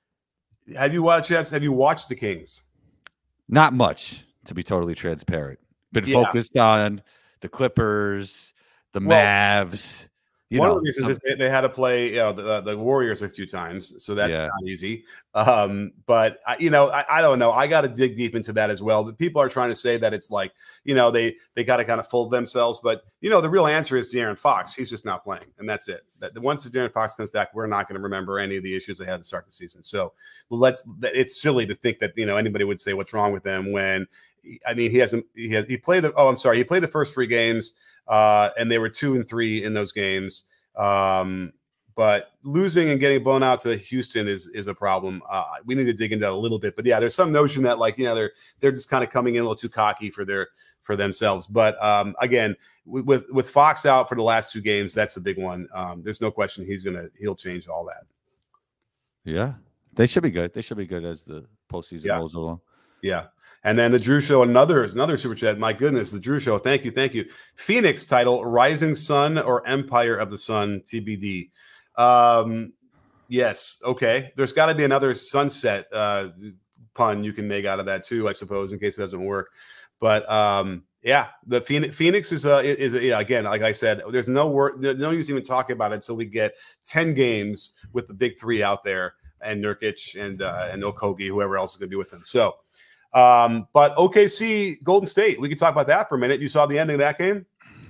Speaker 2: Have you watched? Have you watched the Kings?
Speaker 3: Not much, to be totally transparent. Been yeah. focused on the Clippers, the well, Mavs. You
Speaker 2: One
Speaker 3: know,
Speaker 2: of the reasons is they, they had to play, you know, the, the Warriors a few times, so that's yeah. not easy. Um, but I, you know, I, I don't know. I got to dig deep into that as well. The people are trying to say that it's like, you know, they they got to kind of fold themselves, but you know, the real answer is De'Aaron Fox. He's just not playing, and that's it. That once De'Aaron Fox comes back, we're not going to remember any of the issues they had to start the season. So let's. It's silly to think that you know anybody would say what's wrong with them when, I mean, he hasn't. He has. He played the. Oh, I'm sorry. He played the first three games, uh, and they were two and three in those games. Um, but losing and getting blown out to Houston is is a problem. Uh, we need to dig into that a little bit. But yeah, there's some notion that like you know they're they're just kind of coming in a little too cocky for their for themselves. But um, again, with with Fox out for the last two games, that's the big one. Um, there's no question he's gonna he'll change all that.
Speaker 3: Yeah, they should be good. They should be good as the postseason
Speaker 2: yeah.
Speaker 3: rolls along.
Speaker 2: Yeah. And then the Drew Show, another another super chat. My goodness, the Drew Show. Thank you, thank you. Phoenix title: Rising Sun or Empire of the Sun? T B D. Um, yes, okay. There's got to be another sunset uh, pun you can make out of that too, I suppose, in case it doesn't work. But um, yeah, the Phoenix, Phoenix is uh, is uh, yeah. Again, like I said, there's no word, no use even talking about it until we get ten games with the big three out there and Nurkic and uh, and Okogie, whoever else is going to be with them. So. Um, but O K C Golden State, we can talk about that for a minute. You saw the ending of that game?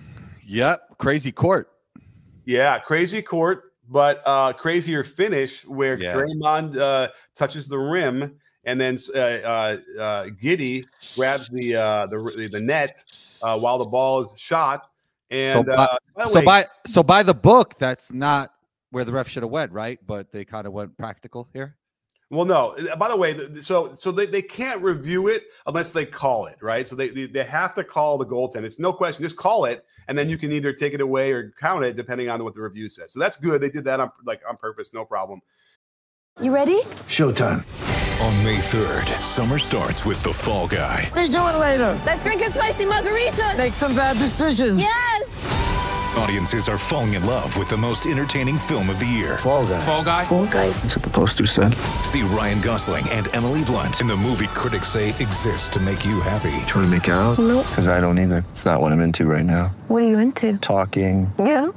Speaker 3: Yep. Crazy court.
Speaker 2: Yeah, crazy court, but uh, crazier finish where yeah. Draymond uh, touches the rim and then uh, uh, uh, Giddey grabs the, uh, the the net uh, while the ball is shot. And
Speaker 3: so, by, uh, by so way, by so by the book, that's not where the ref should have went, right? But they kind of went practical here.
Speaker 2: Well, no. By the way, so so they, they can't review it unless they call it, right? So they, they they have to call the goaltender. It's no question. Just call it, and then you can either take it away or count it depending on what the review says. So that's good. They did that on like on purpose, no problem.
Speaker 5: You ready?
Speaker 6: Showtime.
Speaker 7: On May third, summer starts with The Fall Guy.
Speaker 6: Let's do it later.
Speaker 5: Let's drink a spicy margarita.
Speaker 6: Make some bad decisions.
Speaker 5: Yes.
Speaker 7: Audiences are falling in love with the most entertaining film of the year.
Speaker 6: Fall Guy.
Speaker 7: Fall Guy.
Speaker 5: Fall Guy.
Speaker 6: That's what the poster said.
Speaker 7: See Ryan Gosling and Emily Blunt in the movie critics say exists to make you happy.
Speaker 6: Trying to make it out?
Speaker 5: Nope.
Speaker 6: Because I don't either. It's not what I'm into right now.
Speaker 5: What are you into?
Speaker 6: Talking.
Speaker 5: Yeah.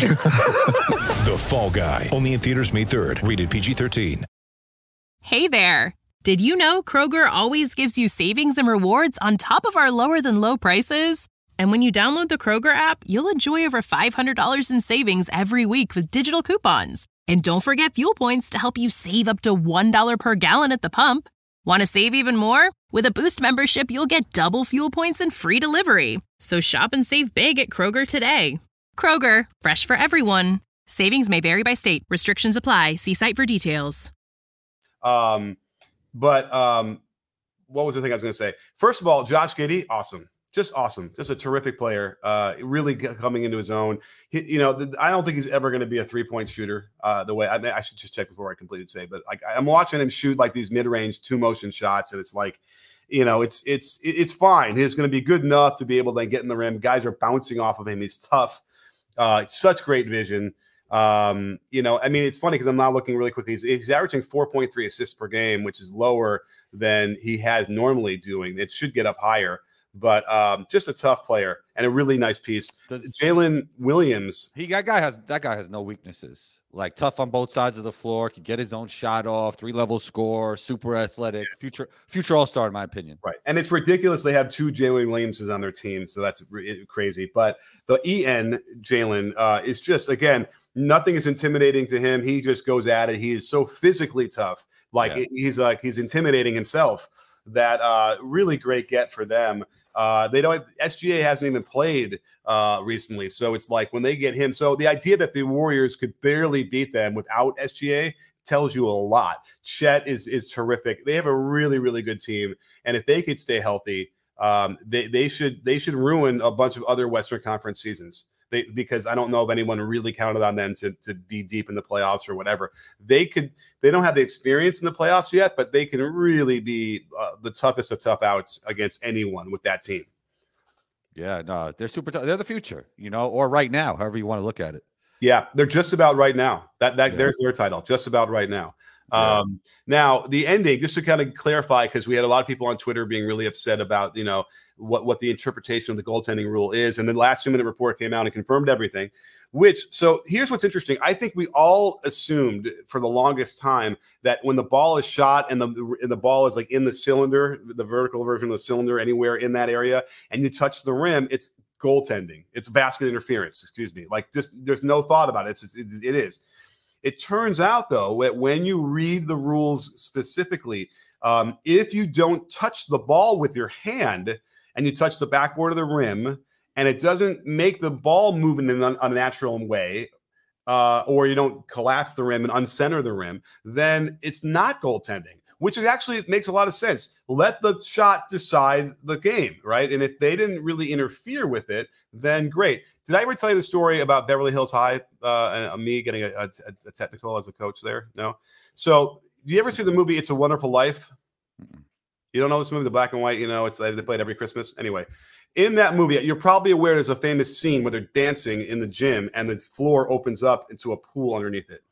Speaker 7: The Fall Guy. Only in theaters May third. Rated P G thirteen.
Speaker 8: Hey there. Did you know Kroger always gives you savings and rewards on top of our lower than low prices? And when you download the Kroger app, you'll enjoy over five hundred dollars in savings every week with digital coupons. And don't forget fuel points to help you save up to one dollar per gallon at the pump. Want to save even more? With a Boost membership, you'll get double fuel points and free delivery. So shop and save big at Kroger today. Kroger, fresh for everyone. Savings may vary by state. Restrictions apply. See site for details.
Speaker 2: Um, but um, what was the thing I was going to say? First of all, Josh Giddey, awesome. Just awesome. Just a terrific player. Uh, really coming into his own. He, you know, the, I don't think he's ever going to be a three-point shooter. Uh, the way I, I should just check before I completely say, but like I'm watching him shoot like these mid-range two-motion shots, and it's like, you know, it's it's it's fine. He's going to be good enough to be able to get in the rim. Guys are bouncing off of him. He's tough. Uh, such great vision. Um, you know, I mean, it's funny because I'm not looking really quickly. He's, he's averaging four point three assists per game, which is lower than he has normally doing. It should get up higher. but um, just a tough player and a really nice piece. Jalen Williams.
Speaker 3: He that guy has that guy has no weaknesses. Like tough on both sides of the floor, can get his own shot off, three level score, super athletic, yes. future future all star in my opinion.
Speaker 2: Right, and it's ridiculous they have two Jalen Williamses on their team, so that's re- crazy. But the E N Jalen uh, is just again nothing is intimidating to him. He just goes at it. He is so physically tough, like yeah. he's like he's intimidating himself. That uh, really great get for them. Uh, they don't. S G A hasn't even played uh, recently, so it's like when they get him. So the idea that the Warriors could barely beat them without S G A tells you a lot. Chet is is terrific. They have a really really good team, and if they could stay healthy, um, they they should they should ruin a bunch of other Western Conference seasons. They, because I don't know if anyone really counted on them to, to be deep in the playoffs or whatever. They could, they don't have the experience in the playoffs yet, but they can really be uh, the toughest of tough outs against anyone with that team.
Speaker 3: Yeah, no, they're super tough. They're the future, you know, or right now, however you want to look at it.
Speaker 2: Yeah, they're just about right now. That that
Speaker 3: yeah.
Speaker 2: There's their title, just about right now. Yeah. Um, now the ending, just to kind of clarify, because we had a lot of people on Twitter being really upset about, you know, what, what the interpretation of the goaltending rule is. And the last two minute report came out and confirmed everything, which, so here's what's interesting. I think we all assumed for the longest time that when the ball is shot and the, and the ball is like in the cylinder, the vertical version of the cylinder, anywhere in that area, and you touch the rim, it's goaltending. It's basket interference, excuse me. Like just, there's no thought about it. It's, it's, it is. It turns out, though, that when you read the rules specifically, um, if you don't touch the ball with your hand and you touch the backboard of the rim and it doesn't make the ball move in an unnatural way, uh, or you don't collapse the rim and uncenter the rim, then it's not goaltending, which actually makes a lot of sense. Let the shot decide the game, right? And if they didn't really interfere with it, then great. Did I ever tell you the story about Beverly Hills High, uh, and me getting a, a, a technical as a coach there? No. So do you ever see the movie It's a Wonderful Life? Mm-mm. You don't know this movie, the black and white, you know, it's they play it every Christmas. Anyway, in that movie, you're probably aware there's a famous scene where they're dancing in the gym and the floor opens up into a pool underneath it.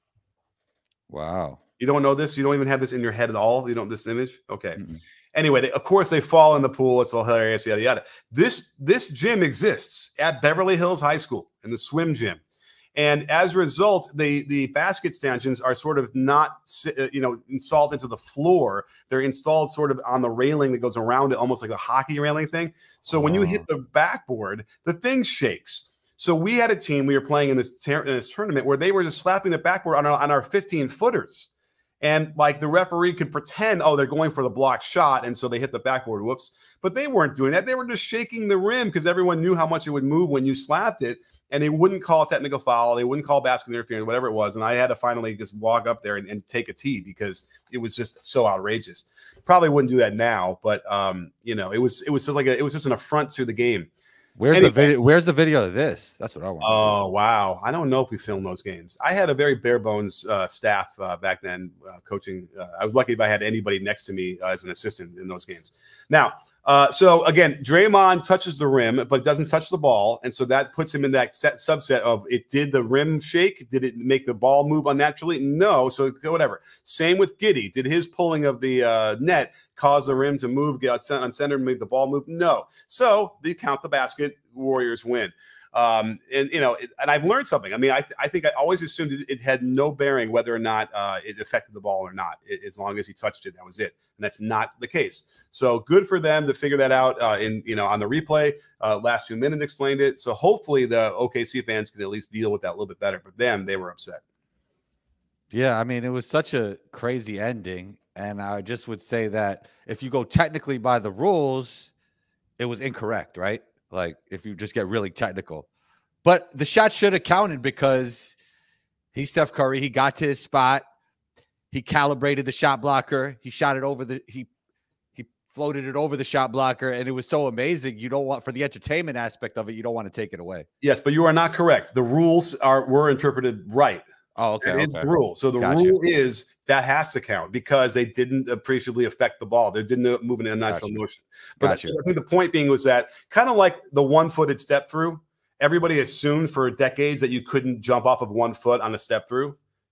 Speaker 3: Wow.
Speaker 2: You don't know this? You don't even have this in your head at all? You don't this image? Okay.
Speaker 3: Mm-mm.
Speaker 2: Anyway, they, of course, they fall in the pool. It's all hilarious, yada, yada. This, this gym exists at Beverly Hills High School in the swim gym. And as a result, the, the basket stanchions are sort of not, you know, installed into the floor. They're installed sort of on the railing that goes around it, almost like a hockey railing thing. So when you hit the backboard, the thing shakes. So we had a team, we were playing in this, ter- in this tournament where they were just slapping the backboard on our, on our fifteen footers. And like the referee could pretend, oh, they're going for the block shot. And so they hit the backboard. Whoops. But they weren't doing that. They were just shaking the rim because everyone knew how much it would move when you slapped it. And they wouldn't call a technical foul. They wouldn't call basket interference, whatever it was. And I had to finally just walk up there and, and take a tee because it was just so outrageous. Probably wouldn't do that now. But, um, you know, it was it was just like a, it was just an affront to the game.
Speaker 3: Where's anyway, the video? Where's the video of this? That's what I want.
Speaker 2: Oh, wow. I don't know if we filmed those games. I had a very bare bones uh, staff uh, back then uh, coaching. Uh, I was lucky if I had anybody next to me uh, as an assistant in those games. Now, uh, so again, Draymond touches the rim, but doesn't touch the ball. And so that puts him in that set subset of it. Did the rim shake? Did it make the ball move unnaturally? No. So whatever. Same with Giddey. Did his pulling of the uh, net cause the rim to move, get uncentered, make the ball move? No. So they count the basket. Warriors win. Um, and, you know, it, and I've learned something. I mean, I, th- I think I always assumed it, it had no bearing whether or not uh, it affected the ball or not. It, as long as he touched it, that was it. And that's not the case. So good for them to figure that out uh, in, you know, on the replay. Uh, last two minutes explained it. So hopefully the O K C fans can at least deal with that a little bit better. But them, they were upset.
Speaker 3: Yeah, I mean, it was such a crazy ending. And I just would say that if you go technically by the rules, it was incorrect, right? Like if you just get really technical. But the shot should have counted because he's Steph Curry. He got to his spot. He calibrated the shot blocker. He shot it over the he he floated it over the shot blocker. And it was so amazing. You don't want, for the entertainment aspect of it, you don't want to take it away.
Speaker 2: Yes, but you are not correct. The rules are were interpreted right.
Speaker 3: Oh, okay.
Speaker 2: It
Speaker 3: okay.
Speaker 2: is the rule. So the
Speaker 3: Gotcha.
Speaker 2: rule is that has to count because they didn't appreciably affect the ball. They didn't move in a unnatural
Speaker 3: Gotcha.
Speaker 2: motion. But
Speaker 3: Gotcha.
Speaker 2: I think the point being was that kind of like the one-footed step through, everybody assumed for decades that you couldn't jump off of one foot on a step through.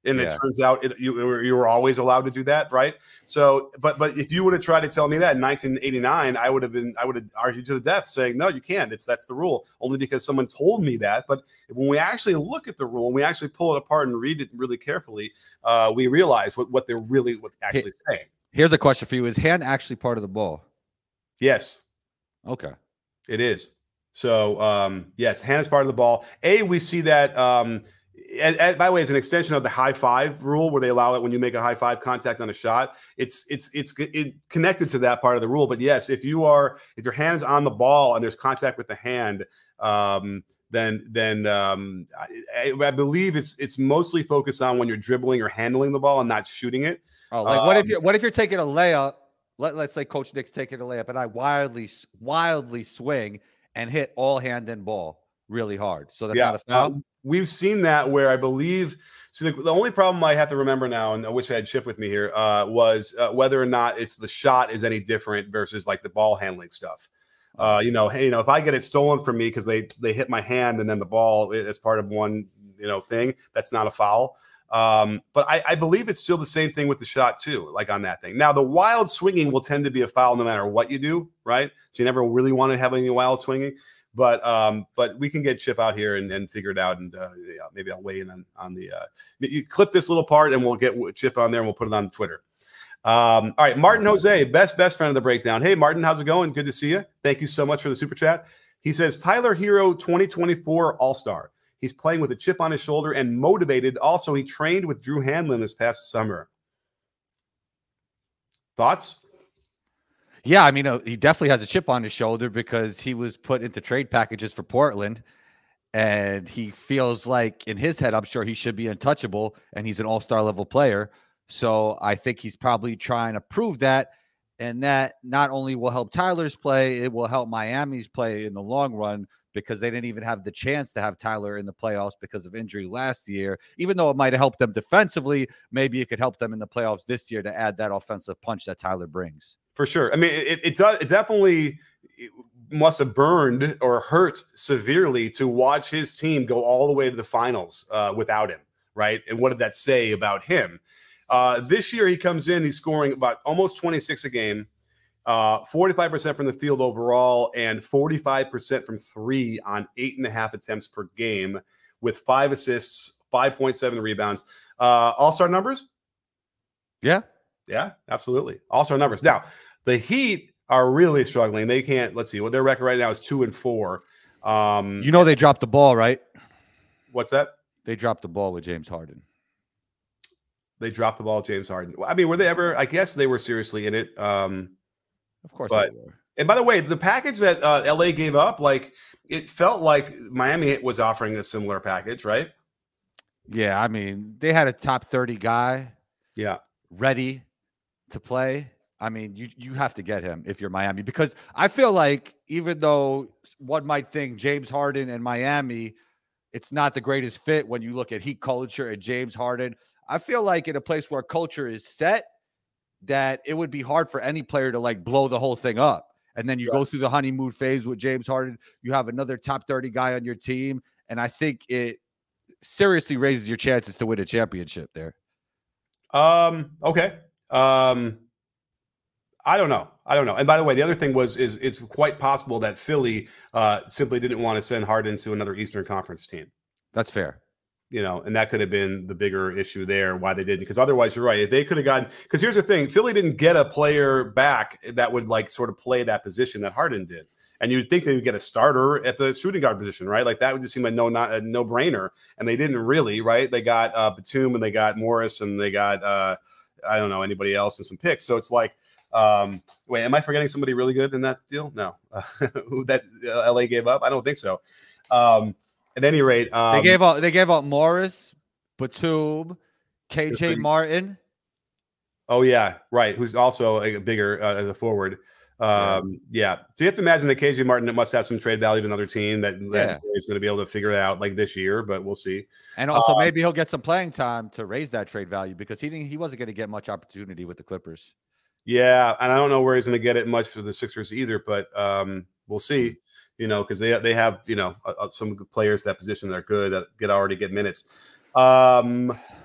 Speaker 2: And
Speaker 3: Yeah.
Speaker 2: it turns out it, you, you were always allowed to do that, right? So, but but if you would have tried to tell me that in nineteen eighty-nine, I would have been I would have argued to the death, saying no, you can't. It's that's the rule, only because someone told me that. But when we actually look at the rule, and we actually pull it apart and read it really carefully, uh, we realize what what they're really what actually saying.
Speaker 3: Here's a question for you: is hand actually part of the ball?
Speaker 2: Yes.
Speaker 3: Okay.
Speaker 2: It is. So um, yes, hand is part of the ball. A, we see that. Um, As, as, by the way, it's an extension of the high five rule, where they allow it when you make a high five contact on a shot. It's it's it's it connected to that part of the rule. But yes, if you are if your hand is on the ball and there's contact with the hand, um, then then um, I, I believe it's it's mostly focused on when you're dribbling or handling the ball and not shooting it.
Speaker 3: Oh, like
Speaker 2: um,
Speaker 3: what if you what if you're taking a layup? Let, let's say Coach Nick's taking a layup, and I wildly wildly swing and hit all hand and ball really hard. So that's
Speaker 2: yeah,
Speaker 3: not a foul.
Speaker 2: Um, We've seen that where I believe so the, the only problem I have to remember now, and I wish I had Chip with me here, uh, was uh, whether or not it's the shot is any different versus like the ball handling stuff. Uh, you know, hey, you know, if I get it stolen from me because they they hit my hand and then the ball is part of one, you know, thing, that's not a foul. Um, but I, I believe it's still the same thing with the shot too, like on that thing. Now, the wild swinging will tend to be a foul no matter what you do, right? So you never really want to have any wild swinging. But um, but we can get Chip out here and, and figure it out, and uh, yeah, maybe I'll weigh in on, on the uh, you clip this little part, and we'll get Chip on there, and we'll put it on Twitter. Um, all right, Martin Jose, best best friend of the breakdown. Hey, Martin, how's it going? Good to see you. Thank you so much for the super chat. He says Tyler Hero twenty twenty-four All Star. He's playing with a chip on his shoulder and motivated. Also, he trained with Drew Hanlon this past summer. Thoughts?
Speaker 3: Yeah, I mean, uh, he definitely has a chip on his shoulder because he was put into trade packages for Portland, and he feels like in his head, I'm sure he should be untouchable, and he's an all-star level player. So I think he's probably trying to prove that, and that not only will help Tyler's play, it will help Miami's play in the long run, because they didn't even have the chance to have Tyler in the playoffs because of injury last year. Even though it might have helped them defensively, maybe it could help them in the playoffs this year to add that offensive punch that Tyler brings.
Speaker 2: For sure. I mean, it, it does. It definitely must have burned or hurt severely to watch his team go all the way to the finals uh, without him, right? And what did that say about him? Uh, this year, he comes in, he's scoring about almost twenty-six a game, uh, forty-five percent from the field overall, and forty-five percent from three on eight and a half attempts per game, with five assists, five point seven rebounds. Uh, all-star numbers?
Speaker 3: Yeah.
Speaker 2: Yeah, absolutely. All-star numbers. Now, the Heat are really struggling. They can't, let's see, what their record right now is two and four. Um,
Speaker 3: you know, they dropped the ball, right?
Speaker 2: What's that?
Speaker 3: They dropped the ball with James Harden.
Speaker 2: They dropped the ball with James Harden. I mean, were they ever, I guess they were seriously in it. Um,
Speaker 3: of course
Speaker 2: but,
Speaker 3: they were.
Speaker 2: And by the way, the package that uh, L A gave up, like, it felt like Miami was offering a similar package, right?
Speaker 3: Yeah, I mean, they had a top thirty guy.
Speaker 2: Yeah.
Speaker 3: Ready to play. I mean, you you have to get him if you're Miami, because I feel like even though one might think James Harden and Miami, it's not the greatest fit when you look at Heat culture and James Harden. I feel like in a place where culture is set, that it would be hard for any player to like blow the whole thing up. And then you
Speaker 2: Right.
Speaker 3: go through the honeymoon phase with James Harden. You have another top thirty guy on your team. And I think it seriously raises your chances to win a championship there.
Speaker 2: Um, okay. Um, I don't know. I don't know. And by the way, the other thing was, is it's quite possible that Philly uh, simply didn't want to send Harden to another Eastern Conference team.
Speaker 3: That's fair.
Speaker 2: You know, and that could have been the bigger issue there, why they didn't. Because otherwise, you're right. If they could have gotten, because here's the thing, Philly didn't get a player back that would like sort of play that position that Harden did. And you'd think they would get a starter at the shooting guard position, right? Like that would just seem like no, not a no brainer. And they didn't really, right? They got uh, Batum and they got Morris and they got, uh, I don't know, anybody else and some picks. So it's like, um, wait, am I forgetting somebody really good in that deal? No. Uh, who that uh, L A gave up? I don't think so. Um, At any rate, um,
Speaker 3: they gave out they gave out Morris, Batum, K J Martin.
Speaker 2: Oh yeah, right. Who's also a bigger uh, as a forward. Um, yeah. yeah. So you have to imagine that K J Martin it must have some trade value to another team that, that
Speaker 3: Yeah.
Speaker 2: is going to be able to figure it out like this year, but we'll see.
Speaker 3: And also
Speaker 2: um,
Speaker 3: maybe he'll get some playing time to raise that trade value, because he didn't he wasn't going to get much opportunity with the Clippers.
Speaker 2: Yeah, and I don't know where he's going to get it much for the Sixers either, but um, we'll see. You know, because they they have you know uh, some good players that position that are good that get already get minutes. Um,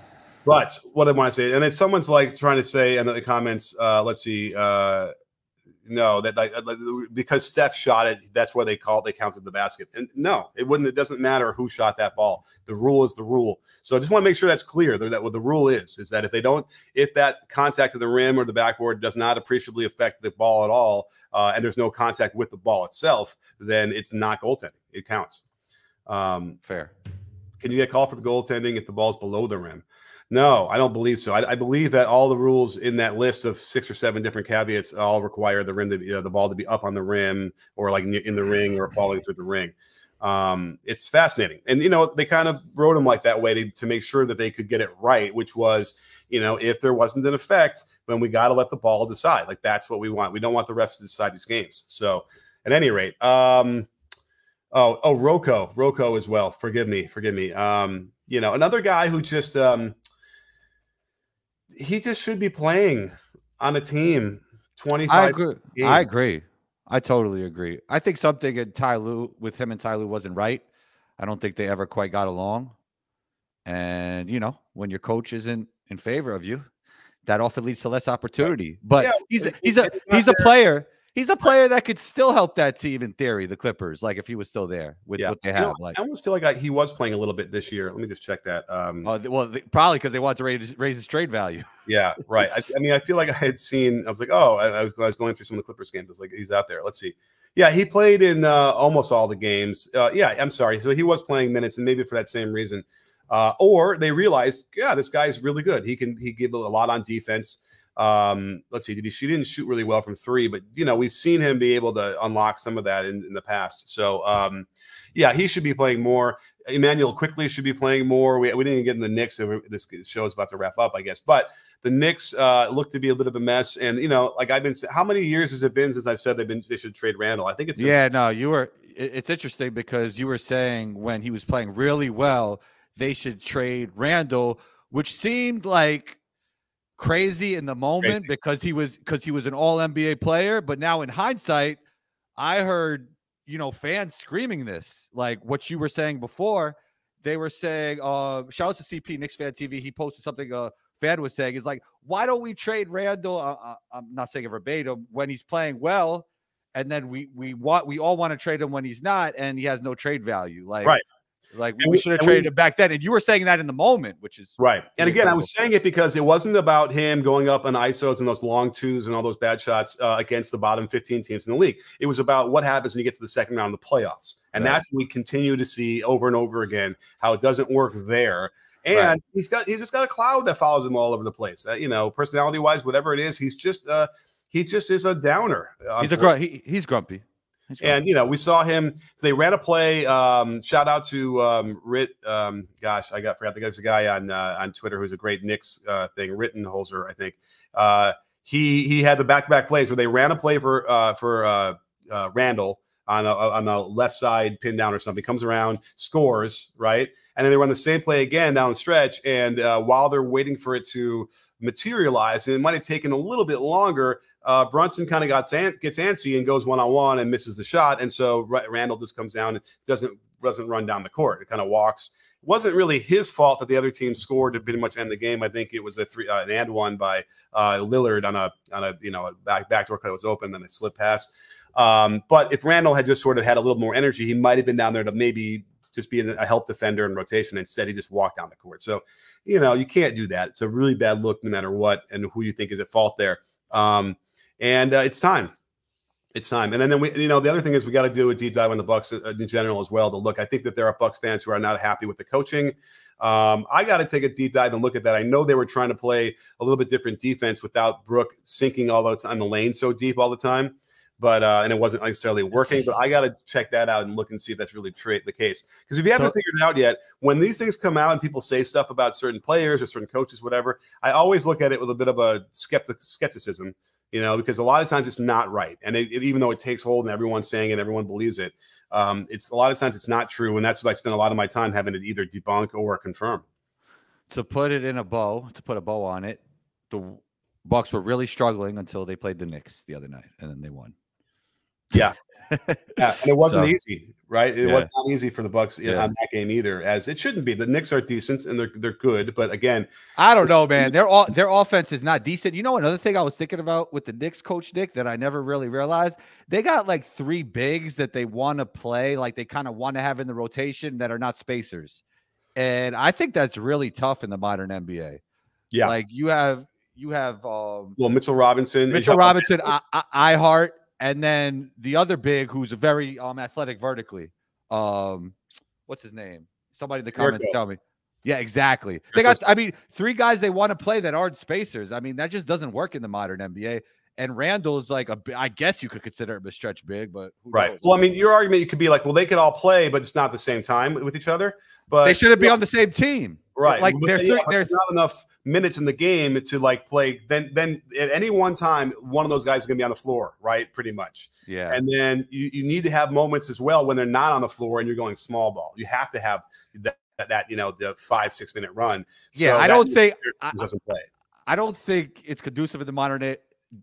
Speaker 2: But what I want to say, and then someone's like trying to say in the comments, uh, let's see, uh, no, that like, like because Steph shot it, that's why they call it, they counted the basket. And no, it wouldn't. It doesn't matter who shot that ball. The rule is the rule. So I just want to make sure that's clear. That what the rule is is that if they don't, if that contact of the rim or the backboard does not appreciably affect the ball at all, uh, and there's no contact with the ball itself, then it's not goaltending. It counts. Um,
Speaker 3: Fair.
Speaker 2: Can you get called for the goaltending if the ball's below the rim? No, I don't believe so. I, I believe that all the rules in that list of six or seven different caveats all require the rim to be, uh, the ball to be up on the rim or like in the ring or falling through the ring. Um, it's fascinating, and you know they kind of wrote them like that way to, to make sure that they could get it right, which was, you know, if there wasn't an effect, then we got to let the ball decide. Like that's what we want. We don't want the refs to decide these games. So, at any rate, um, oh, oh, Rocco, Rocco as well. Forgive me, forgive me. Um, you know, another guy who just. Um, He just should be playing on a team. twenty-five.
Speaker 3: I agree. Games. I agree. I totally agree. I think something in Ty Lue with him and Ty Lue wasn't right. I don't think they ever quite got along. And you know, when your coach isn't in favor of you, that often leads to less opportunity. But yeah, he's a, he's a he's a player. He's a player that could still help that team in theory, the Clippers, like if he was still there with yeah. what they have. You know, like
Speaker 2: I almost feel like I, he was playing a little bit this year. Let me just check that. Um,
Speaker 3: uh, well, they, probably because they wanted to raise, raise his trade value.
Speaker 2: Yeah, right. I, I mean, I feel like I had seen. I was like, oh, I, I was I was going through some of the Clippers games. I was like, he's out there. Let's see. Yeah, he played in uh, almost all the games. Uh, yeah, I'm sorry. So he was playing minutes, and maybe for that same reason, uh, or they realized, yeah, this guy's really good. He can he give a lot on defense. Um, let's see, did he, she didn't shoot really well from three, but you know, we've seen him be able to unlock some of that in, in the past. So, um, yeah, he should be playing more. Emmanuel Quickly should be playing more. We, we didn't even get in the Knicks. So this show is about to wrap up, I guess, but the Knicks, uh, look to be a bit of a mess. And, you know, like I've been, how many years has it been since I've said they've been, they should trade Randall? I think it's, been-
Speaker 3: yeah, no, you were, it's interesting because you were saying when he was playing really well, they should trade Randall, which seemed like crazy in the moment crazy. because he was because he was an all N B A player. But now in hindsight, I heard, you know, fans screaming this, like what you were saying before. They were saying, uh, shout out to C P, Knicks Fan T V. He posted something a fan was saying is like, why don't we trade Randall? Uh, I'm not saying it verbatim when he's playing well. And then we we want we all want to trade him when he's not, and he has no trade value. Like,
Speaker 2: right.
Speaker 3: Like we, we should have traded we, him back then. And you were saying that in the moment, which is
Speaker 2: right. And again, I was saying it because it wasn't about him going up on I S Os and those long twos and all those bad shots uh, against the bottom fifteen teams in the league. It was about what happens when you get to the second round of the playoffs. And right. that's what we continue to see over and over again, how it doesn't work there. And right. he's got he's just got a cloud that follows him all over the place. Uh, you know, personality wise, whatever it is, he's just uh, he just is a downer.
Speaker 3: He's a gr- he, he's grumpy.
Speaker 2: And, you know, we saw him. So they ran a play. Um, shout out to um, Rit. Um, gosh, I got forgot the guy's a guy on uh, on Twitter who's a great Knicks uh, thing. Rittenholzer, I think. Uh, he he had the back to back plays where they ran a play for uh, for uh, uh, Randall on a, on the left side pin down or something. Comes around, scores, right, and then they run the same play again down the stretch. And uh, while they're waiting for it to materialize, and it might have taken a little bit longer. Uh, Brunson kind of got gets antsy and goes one on one and misses the shot, and so R- Randall just comes down and doesn't doesn't run down the court. It kind of walks. It wasn't really his fault that the other team scored to pretty much end the game. I think it was a three uh, an and one by uh, Lillard on a on a you know a back backdoor cut was open, then a slip pass. Um, but if Randall had just sort of had a little more energy, he might have been down there to maybe just be a help defender in rotation. Instead, he just walked down the court. So, you know, you can't do that. It's a really bad look no matter what and who you think is at fault there. Um, and uh, it's time. It's time. And then, then we, you know, the other thing is we got to do a deep dive on the Bucks in general as well to look. I think that there are Bucks fans who are not happy with the coaching. Um, I got to take a deep dive and look at that. I know they were trying to play a little bit different defense without Brook sinking all the time in the lane so deep all the time. But uh, and it wasn't necessarily working. But I got to check that out and look and see if that's really tra- the case. Because if you haven't so, figured it out yet, when these things come out and people say stuff about certain players or certain coaches, whatever, I always look at it with a bit of a skeptic skepticism. You know, because a lot of times it's not right, and it, it, even though it takes hold and everyone's saying it, everyone believes it. Um, it's a lot of times it's not true, and that's what I spend a lot of my time having to either debunk or confirm.
Speaker 3: To put it in a bow, to put a bow on it, the Bucks were really struggling until they played the Knicks the other night, and then they won.
Speaker 2: Yeah, yeah, and it wasn't
Speaker 3: So,
Speaker 2: easy, right? It
Speaker 3: yeah.
Speaker 2: was not easy for the Bucks in,
Speaker 3: Yeah.
Speaker 2: on that game either, as it shouldn't be. The Knicks are decent and they're they're good, but again,
Speaker 3: I don't know, man. Their all their offense is not decent. You know, another thing I was thinking about with the Knicks coach Nick that I never really realized, they got like three bigs that they want to play, like they kind of want to have in the rotation that are not spacers, and I think that's really tough in the modern N B A.
Speaker 2: yeah.
Speaker 3: Like you have you have um,
Speaker 2: well, Mitchell Robinson,
Speaker 3: Mitchell Robinson, I, I, Ihart, and then the other big who's a very um athletic vertically. Um, what's his name? Somebody in the comments
Speaker 2: Jericho.
Speaker 3: tell me. Yeah, exactly. They got, I mean, three guys they want to play that aren't spacers. I mean, that just doesn't work in the modern N B A. And Randall's like a, bi- I guess you could consider him a stretch big, but who
Speaker 2: Right.
Speaker 3: knows?
Speaker 2: Well, I mean, your argument you could be like, well, they could all play, but it's not the same time with each other. But
Speaker 3: they shouldn't be on the same team,
Speaker 2: right.
Speaker 3: Like
Speaker 2: But
Speaker 3: they're,
Speaker 2: then, yeah,
Speaker 3: three-
Speaker 2: but
Speaker 3: there's
Speaker 2: there's not enough minutes in the game to like play. Then, then at any one time, one of those guys is going to be on the floor, right? Pretty much.
Speaker 3: yeah.
Speaker 2: And then you, you need to have moments as well when they're not on the floor and you're going small ball. You have to have that, that, that you know, the five, six minute run.
Speaker 3: Yeah,
Speaker 2: So
Speaker 3: I
Speaker 2: that
Speaker 3: don't think I,
Speaker 2: doesn't play.
Speaker 3: I don't think it's conducive in the modern. A-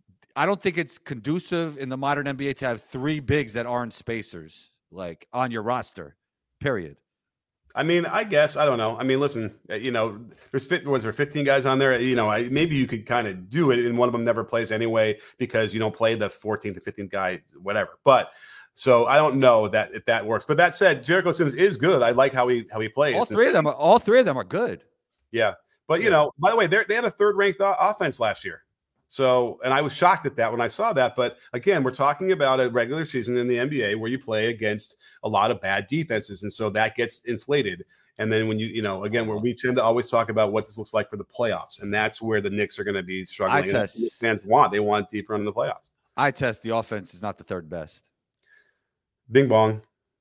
Speaker 3: I don't think it's conducive in the modern N B A to have three bigs that aren't spacers like on your roster. Period.
Speaker 2: I mean, I guess I don't know. I mean, listen, uh, you know, there's fit. Was there fifteen guys on there? You know, I, maybe you could kind of do it, and one of them never plays anyway because you don't play the fourteenth to fifteenth guy, whatever. But so I don't know that if that works. But that said, Jericho Sims is good. I like how he how he plays.
Speaker 3: All three of them. Are, all three of them are good.
Speaker 2: Yeah, but you
Speaker 3: Yeah.
Speaker 2: know, by the way, they they had a third ranked o- offense last year. So, and I was shocked at that when I saw that. But again, we're talking about a regular season in the N B A where you play against a lot of bad defenses, and so that gets inflated. And then when you, you know, again, where we tend to always talk about what this looks like for the playoffs, and that's where the Knicks are going to be struggling.
Speaker 3: I
Speaker 2: And that's
Speaker 3: test-
Speaker 2: what fans want. They want deeper into the playoffs.
Speaker 3: I test the offense is not the third best.
Speaker 2: Bing bong.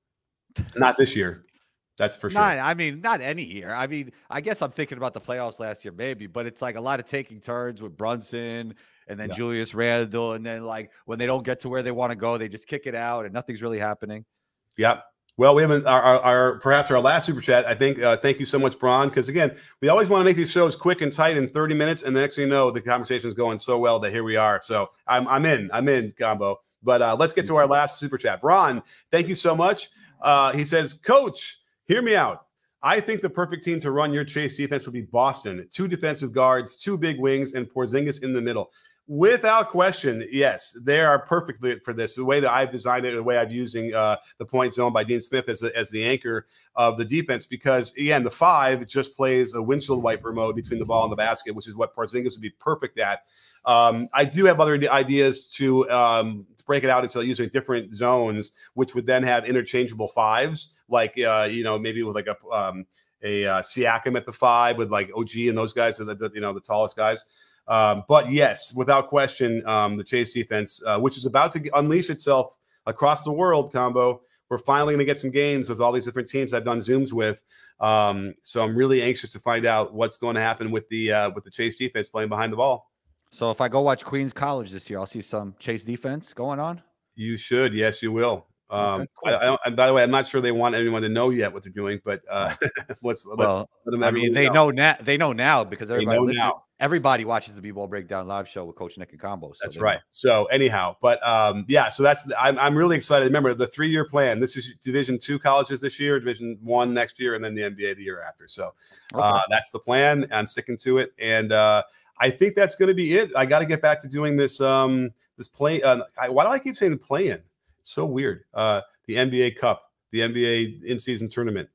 Speaker 2: Not this year. That's for sure.
Speaker 3: Not, I mean, not any year. I mean, I guess I'm thinking about the playoffs last year, maybe, but it's like a lot of taking turns with Brunson and then
Speaker 2: Yeah.
Speaker 3: Julius Randle. And then, like, when they don't get to where they want to go, they just kick it out and nothing's really happening.
Speaker 2: Yep. Well, we haven't our, our, our perhaps our last super chat. I think. Uh, thank you so much, Braun. Because again, we always want to make these shows quick and tight in thirty minutes, and the next thing you know, the conversation is going so well that here we are. So I'm I'm in. I'm in combo. But uh, let's get to our last super chat. Braun, thank you so much. Uh, he says, Coach, hear me out. I think the perfect team to run your chase defense would be Boston. Two defensive guards, two big wings, and Porzingis in the middle. Without question, yes, they are perfectly for this. The way that I've designed it, the way I'm using uh, the point zone by Dean Smith as the, as the anchor of the defense, because again, the five just plays a windshield wiper mode between the ball and the basket, which is what Porzingis would be perfect at. Um, I do have other ideas to, um, to break it out into using different zones, which would then have interchangeable fives, like uh, you know, maybe with like a um, a uh, Siakam at the five with like O G and those guys, the, the, you know, the tallest guys. Um, but yes, without question, um, the chase defense, uh, which is about to unleash itself across the world, combo. We're finally going to get some games with all these different teams I've done Zooms with. Um, so I'm really anxious to find out what's going to happen with the uh, with the chase defense playing behind the ball.
Speaker 3: So if I go watch Queens College this year, I'll see some chase defense going on.
Speaker 2: You should. Yes, you will. Um,
Speaker 3: Okay, cool.
Speaker 2: I, I don't, and by the way, I'm not sure they want anyone to know yet what they're doing, but uh, let's, let's
Speaker 3: Well,
Speaker 2: let them
Speaker 3: I mean,
Speaker 2: everyone
Speaker 3: they know now. They know now because everybody
Speaker 2: know
Speaker 3: listens-
Speaker 2: now.
Speaker 3: Everybody watches the B-Ball Breakdown live show with Coach Nick and Combo. So
Speaker 2: That's
Speaker 3: they
Speaker 2: right.
Speaker 3: know.
Speaker 2: So anyhow, but um, yeah, so that's I'm I'm really excited. Remember the three year plan. This is Division two colleges this year, Division one next year, and then the N B A the year after. So uh, that's the plan. I'm sticking to it, and uh, I think that's going to be it. I got to get back to doing this um, this play. Uh, I, why do I keep saying the play-in? It's so weird. Uh, the N B A Cup, the N B A in-season tournament.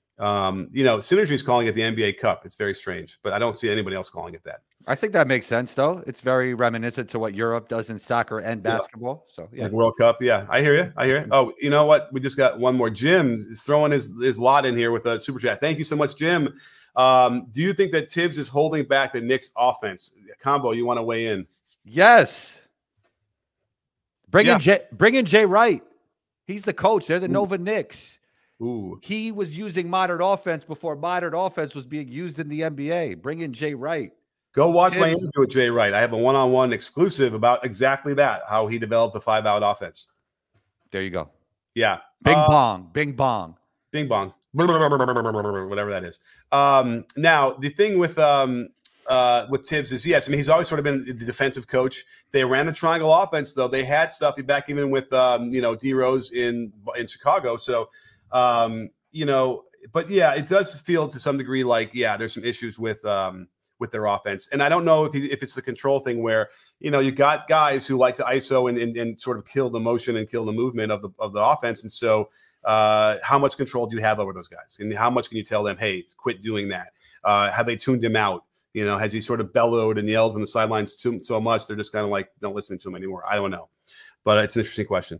Speaker 2: Um, you know, Synergy is calling it the N B A Cup. It's very strange, but I don't see anybody else calling it that.
Speaker 3: I think that makes sense, though. It's very reminiscent to what Europe does in soccer and basketball. So yeah,
Speaker 2: Like World Cup. Yeah, I hear you. I hear you. Oh, you know what? We just got one more. Jim is throwing his, his lot in here with a super chat. Thank you so much, Jim. Um, do you think that Tibbs is holding back the Knicks offense? Combo, you want to weigh in?
Speaker 3: yes. Bring
Speaker 2: Yeah.
Speaker 3: in Jay, bring in Jay Wright. He's the coach. They're the Nova Knicks.
Speaker 2: Ooh.
Speaker 3: He was using modern offense before modern offense was being used in the N B A. Bring in Jay Wright.
Speaker 2: Go watch my
Speaker 3: Tibbs-
Speaker 2: interview with Jay Wright. I have a one-on-one exclusive about exactly that, how he developed the five-out offense.
Speaker 3: There you go.
Speaker 2: Yeah.
Speaker 3: Bing
Speaker 2: Uh,
Speaker 3: bong. Bing bong.
Speaker 2: Bing bong. Whatever that is. Um, now, the thing with um, uh, uh, with Tibbs is yes. I mean, he's always sort of been the defensive coach. They ran the triangle offense, though. They had stuff back even with um, you know, D Rose in in Chicago. So um, you know, but yeah, it does feel to some degree like yeah, there's some issues with um, with their offense, and I don't know if if it's the control thing where you know you got guys who like to I S O and, and and sort of kill the motion and kill the movement of the of the offense, and so uh, how much control do you have over those guys, and how much can you tell them, hey, quit doing that? Uh, have they tuned him out? You know, has he sort of bellowed and yelled from the sidelines too, so much they're just kind of like don't listen to him anymore? I don't know, but it's an interesting question.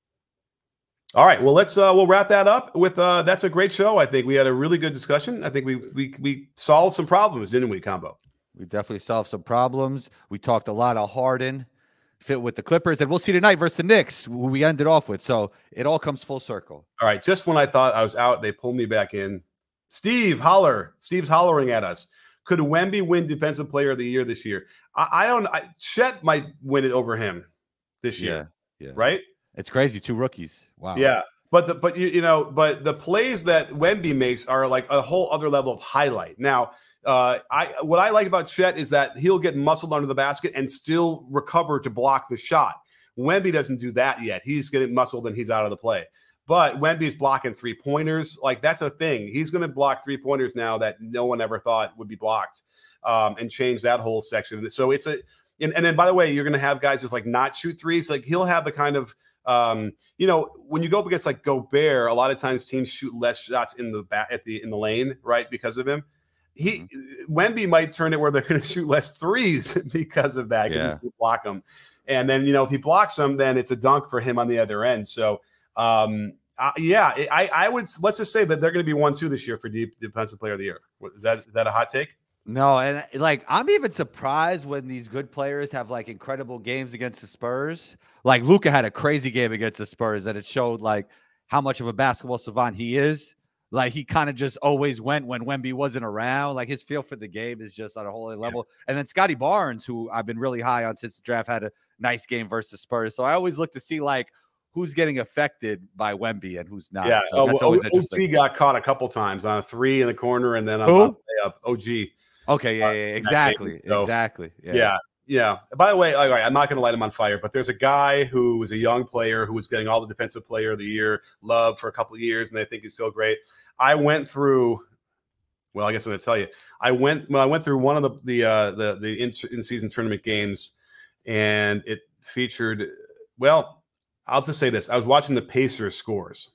Speaker 2: All right, well let's uh, we'll wrap that up with uh, that's a great show. I think we had a really good discussion. I think we we we solved some problems, didn't we, Combo?
Speaker 3: We definitely solved some problems. We talked a lot of Harden fit with the Clippers, and we'll see tonight versus the Knicks, who we ended off with. So it all comes full circle.
Speaker 2: All right, just when I thought I was out, they pulled me back in. Steve, holler! Steve's hollering at us. Could Wemby win Defensive Player of the Year this year? I, I don't. I, Chet might win it over him this year. Yeah, yeah. Right?
Speaker 3: It's crazy. Two rookies. Wow.
Speaker 2: Yeah, but the but you you know, but the plays that Wemby makes are like a whole other level of highlight. Now, uh, I what I like about Chet is that he'll get muscled under the basket and still recover to block the shot. Wemby doesn't do that yet. He's getting muscled and he's out of the play. But Wemby's blocking three-pointers. Like, that's a thing. He's going to block three-pointers now that no one ever thought would be blocked um, and change that whole section. So it's a and, – and then, by the way, you're going to have guys just, like, not shoot threes. Like, he'll have the kind of um, – you know, when you go up against, like, Gobert, a lot of times teams shoot less shots in the back at the in the lane, right, because of him. He Wemby might turn it where they're going to shoot less threes because of that because
Speaker 3: Yeah.
Speaker 2: he's going to block them. And then, you know, if he blocks them, then it's a dunk for him on the other end. So – Um, uh, yeah, I, I would let's just say that they're going to be one two this year for deep defensive player of the year. Is that is that a hot take?
Speaker 3: No, and like I'm even surprised when these good players have like incredible games against the Spurs. Like Luka had a crazy game against the Spurs that it showed like how much of a basketball savant he is. Like he kind of just always went when Wemby wasn't around. Like his feel for the game is just at a whole other level. Yeah. And then Scotty Barnes, who I've been really high on since the draft, had a nice game versus the Spurs. So I always look to see like who's getting affected by Wemby and who's not.
Speaker 2: Yeah,
Speaker 3: so that's
Speaker 2: oh,
Speaker 3: always
Speaker 2: O G got caught a couple times on a three in the corner and then on the layup. O G.
Speaker 3: Okay, yeah, yeah, exactly,
Speaker 2: so,
Speaker 3: exactly. Yeah.
Speaker 2: yeah, yeah. By the way, all right, I'm not going to light him on fire, but there's a guy who was a young player who was getting all the Defensive Player of the Year love for a couple of years, and they think he's still great. I went through. Well, I guess I'm going to tell you. I went. Well, I went through one of the the uh, the the in, in season tournament games, and it featured. Well. I'll just say this. I was watching the Pacers scores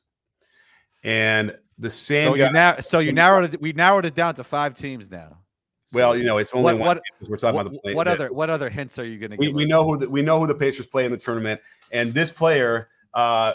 Speaker 2: and the same
Speaker 3: so
Speaker 2: guy.
Speaker 3: You now, so you narrowed it. We narrowed it down to five teams now. So
Speaker 2: well, you know, it's only
Speaker 3: what,
Speaker 2: one
Speaker 3: what,
Speaker 2: because we're talking
Speaker 3: what,
Speaker 2: about the play.
Speaker 3: What other what other hints are you going to
Speaker 2: we,
Speaker 3: give?
Speaker 2: We
Speaker 3: us?
Speaker 2: know who the, we know who the Pacers play in the tournament. And this player, uh,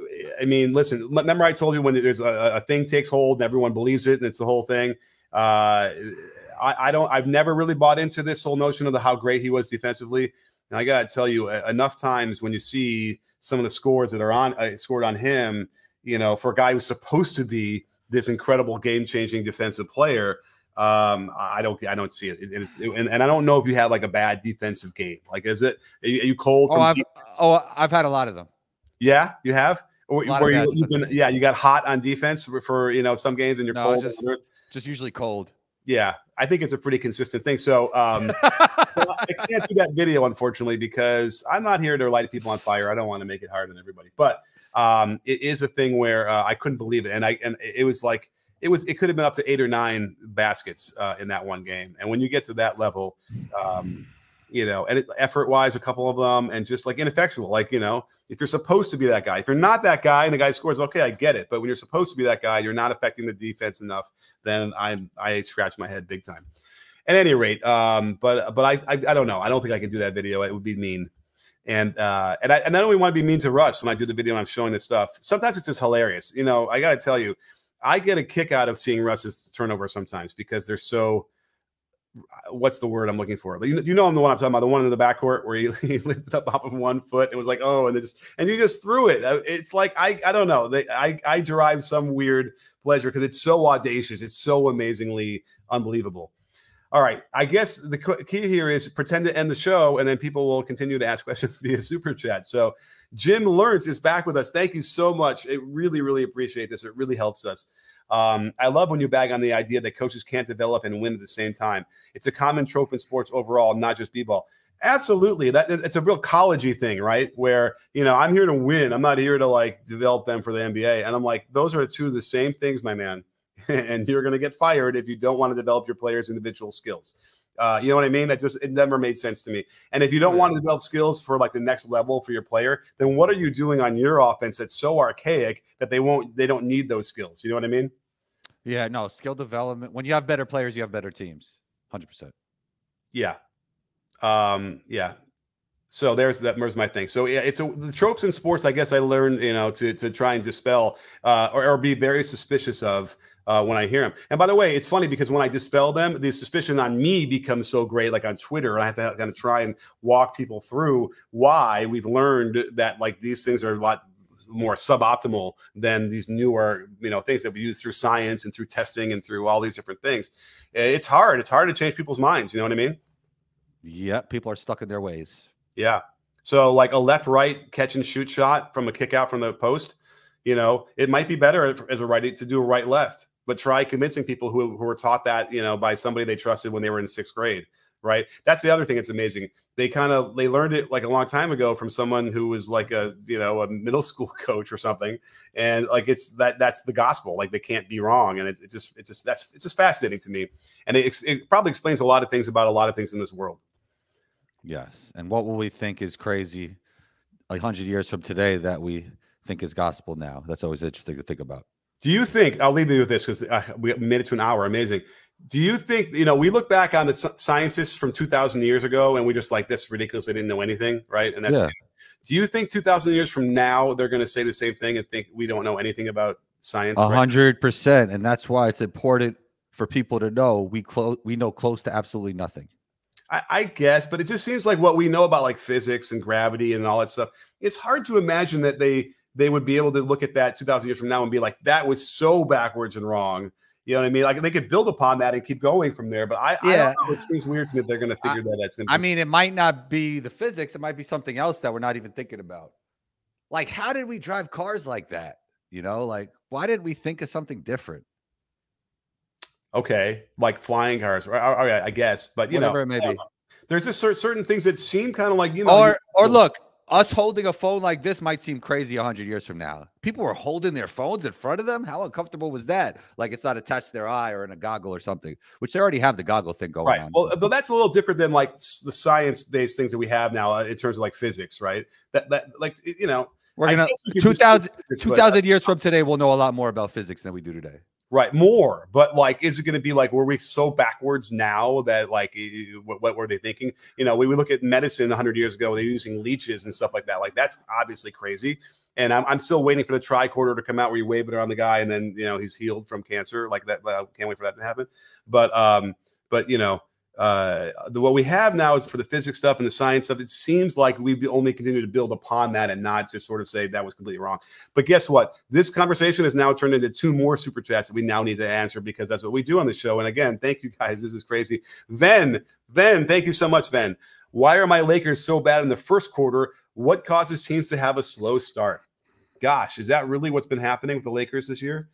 Speaker 2: I mean, listen, remember I told you when there's a, a thing takes hold and everyone believes it and it's the whole thing. Uh, I, I don't I've never really bought into this whole notion of the, how great he was defensively. And I got to tell you, enough times when you see some of the scores that are on uh, scored on him, you know, for a guy who's supposed to be this incredible game-changing defensive player, um, I don't, I don't see it. And, it's, and, and I don't know if you have like a bad defensive game. Like, is it? Are you, are you cold?
Speaker 3: Oh,
Speaker 2: From
Speaker 3: I've,
Speaker 2: defense?
Speaker 3: oh, I've had a lot of them.
Speaker 2: Yeah, you have. Or where you, you've been,
Speaker 3: games.
Speaker 2: yeah, you got hot on defense for, for you know some games, and you're
Speaker 3: no,
Speaker 2: cold.
Speaker 3: Just, just usually cold.
Speaker 2: Yeah, I think it's a pretty consistent thing. So um, well, I can't do that video, unfortunately, because I'm not here to light people on fire. I don't want to make it hard on everybody. But um, it is a thing where uh, I couldn't believe it. And I and it was like it was it could have been up to eight or nine baskets uh, in that one game. And when you get to that level, um, you know, and it, effort-wise, a couple of them, and just like ineffectual. Like, you know, if you're supposed to be that guy, if you're not that guy and the guy scores, okay, I get it. But when you're supposed to be that guy, you're not affecting the defense enough, then I I scratch my head big time. At any rate, um, but but I, I I don't know. I don't think I can do that video. It would be mean. And uh, and I and I don't even want to be mean to Russ when I do the video and I'm showing this stuff. Sometimes it's just hilarious. You know, I got to tell you, I get a kick out of seeing Russ's turnover sometimes because they're so. What's the word I'm looking for? You know, you know I'm the one I'm talking about, the one in the backcourt where he, he lifted up off of one foot. It was like, oh, and it just and you just threw it. It's like I I don't know. They, I I derive some weird pleasure because it's so audacious. It's so amazingly unbelievable. All right, I guess the key here is pretend to end the show, and then people will continue to ask questions via Super Chat. So Jim Lawrence is back with us. Thank you so much. I really, really appreciate this. It really helps us. Um, I love when you bag on the idea that coaches can't develop and win at the same time. It's a common trope in sports overall, not just b-ball. Absolutely. That it's a real college-y thing, right? Where, you know, I'm here to win. I'm not here to like develop them for the N B A. And I'm like, those are two of the same things, my man. And you're going to get fired if you don't want to develop your players' individual skills. Uh, you know what I mean? That just, it never made sense to me. And if you don't want to develop skills for like the next level for your player, then what are you doing on your offense that's so archaic that they won't, they don't need those skills? You know what I mean?
Speaker 3: Yeah, no, skill development. When you have better players, you have better teams. one hundred percent.
Speaker 2: Yeah. Um, yeah. So there's that. There's my thing. So yeah, it's a, the tropes in sports. I guess I learned, you know, to to try and dispel uh, or, or be very suspicious of uh, when I hear them. And by the way, it's funny because when I dispel them, the suspicion on me becomes so great. Like on Twitter, I have to kind of try and walk people through why we've learned that like these things are a lot more suboptimal than these newer, you know, things that we use through science and through testing and through all these different things. It's hard. It's hard to change people's minds. You know what I mean?
Speaker 3: Yeah, people are stuck in their ways.
Speaker 2: Yeah. So like a left-right catch and shoot shot from a kick out from the post, you know, it might be better as a righty to do a right-left, but try convincing people who, who were taught that, you know, by somebody they trusted when they were in sixth grade, right? That's the other thing. It's amazing. They kind of, they learned it like a long time ago from someone who was like a, you know, a middle school coach or something. And like, it's that, that's the gospel. Like they can't be wrong. And it, it just, it just, that's, it's just fascinating to me. And it, it probably explains a lot of things about a lot of things in this world.
Speaker 3: Yes. And what will we think is crazy a hundred years from today that we think is gospel now? That's always interesting to think about.
Speaker 2: Do you think, I'll leave you with this because uh, we made it to an hour. Amazing. Do you think, you know, we look back on the scientists from two thousand years ago and we just like, this is ridiculous. They didn't know anything. Right. And that's,
Speaker 3: yeah.
Speaker 2: Do you think two thousand years from now, they're going to say the same thing and think we don't know anything about science?
Speaker 3: A hundred percent. And that's why it's important for people to know we close, we know close to absolutely nothing.
Speaker 2: I, I guess, but it just seems like what we know about like physics and gravity and all that stuff, it's hard to imagine that they they would be able to look at that two thousand years from now and be like, that was so backwards and wrong. You know what I mean? Like they could build upon that and keep going from there. But I,
Speaker 3: yeah.
Speaker 2: I don't know. It seems weird to me that they're going to figure
Speaker 3: I,
Speaker 2: that that's going to
Speaker 3: I mean, it might not be the physics. It might be something else that we're not even thinking about. Like, how did we drive cars like that? You know, like, why did we think of something different?
Speaker 2: Okay. Like flying cars. Right? All right, I guess. But, you
Speaker 3: Whatever
Speaker 2: know.
Speaker 3: it may be.
Speaker 2: There's just certain things that seem kind of like, you know.
Speaker 3: Or, or look, us holding a phone like this might seem crazy a hundred years from now. People were holding their phones in front of them. How uncomfortable was that? Like it's not attached to their eye or in a goggle or something, which they already have the goggle thing going
Speaker 2: right.
Speaker 3: on.
Speaker 2: Well, but that's a little different than like the science-based things that we have now in terms of like physics, right? That, that like, you know.
Speaker 3: We're going to, two thousand, two thousand years from today, we'll know a lot more about physics than we do today.
Speaker 2: Right, more, but like, is it going to be like, were we so backwards now that like, what, what were they thinking? You know, we, we look at medicine a hundred years ago, they're using leeches and stuff like that. Like, that's obviously crazy. And I'm, I'm still waiting for the tricorder to come out where you wave it around the guy and then, you know, he's healed from cancer. Like that, I can't wait for that to happen. But, um, but you know, uh, the, what we have now is for the physics stuff and the science stuff. It seems like we only continue to build upon that and not just sort of say that was completely wrong. But guess what? This conversation has now turned into two more super chats that we now need to answer because that's what we do on the show. And again, thank you guys. This is crazy. Ven, Ven, thank you so much, Ven. Why are my Lakers so bad in the first quarter? What causes teams to have a slow start? Gosh, is that really what's been happening with the Lakers this year?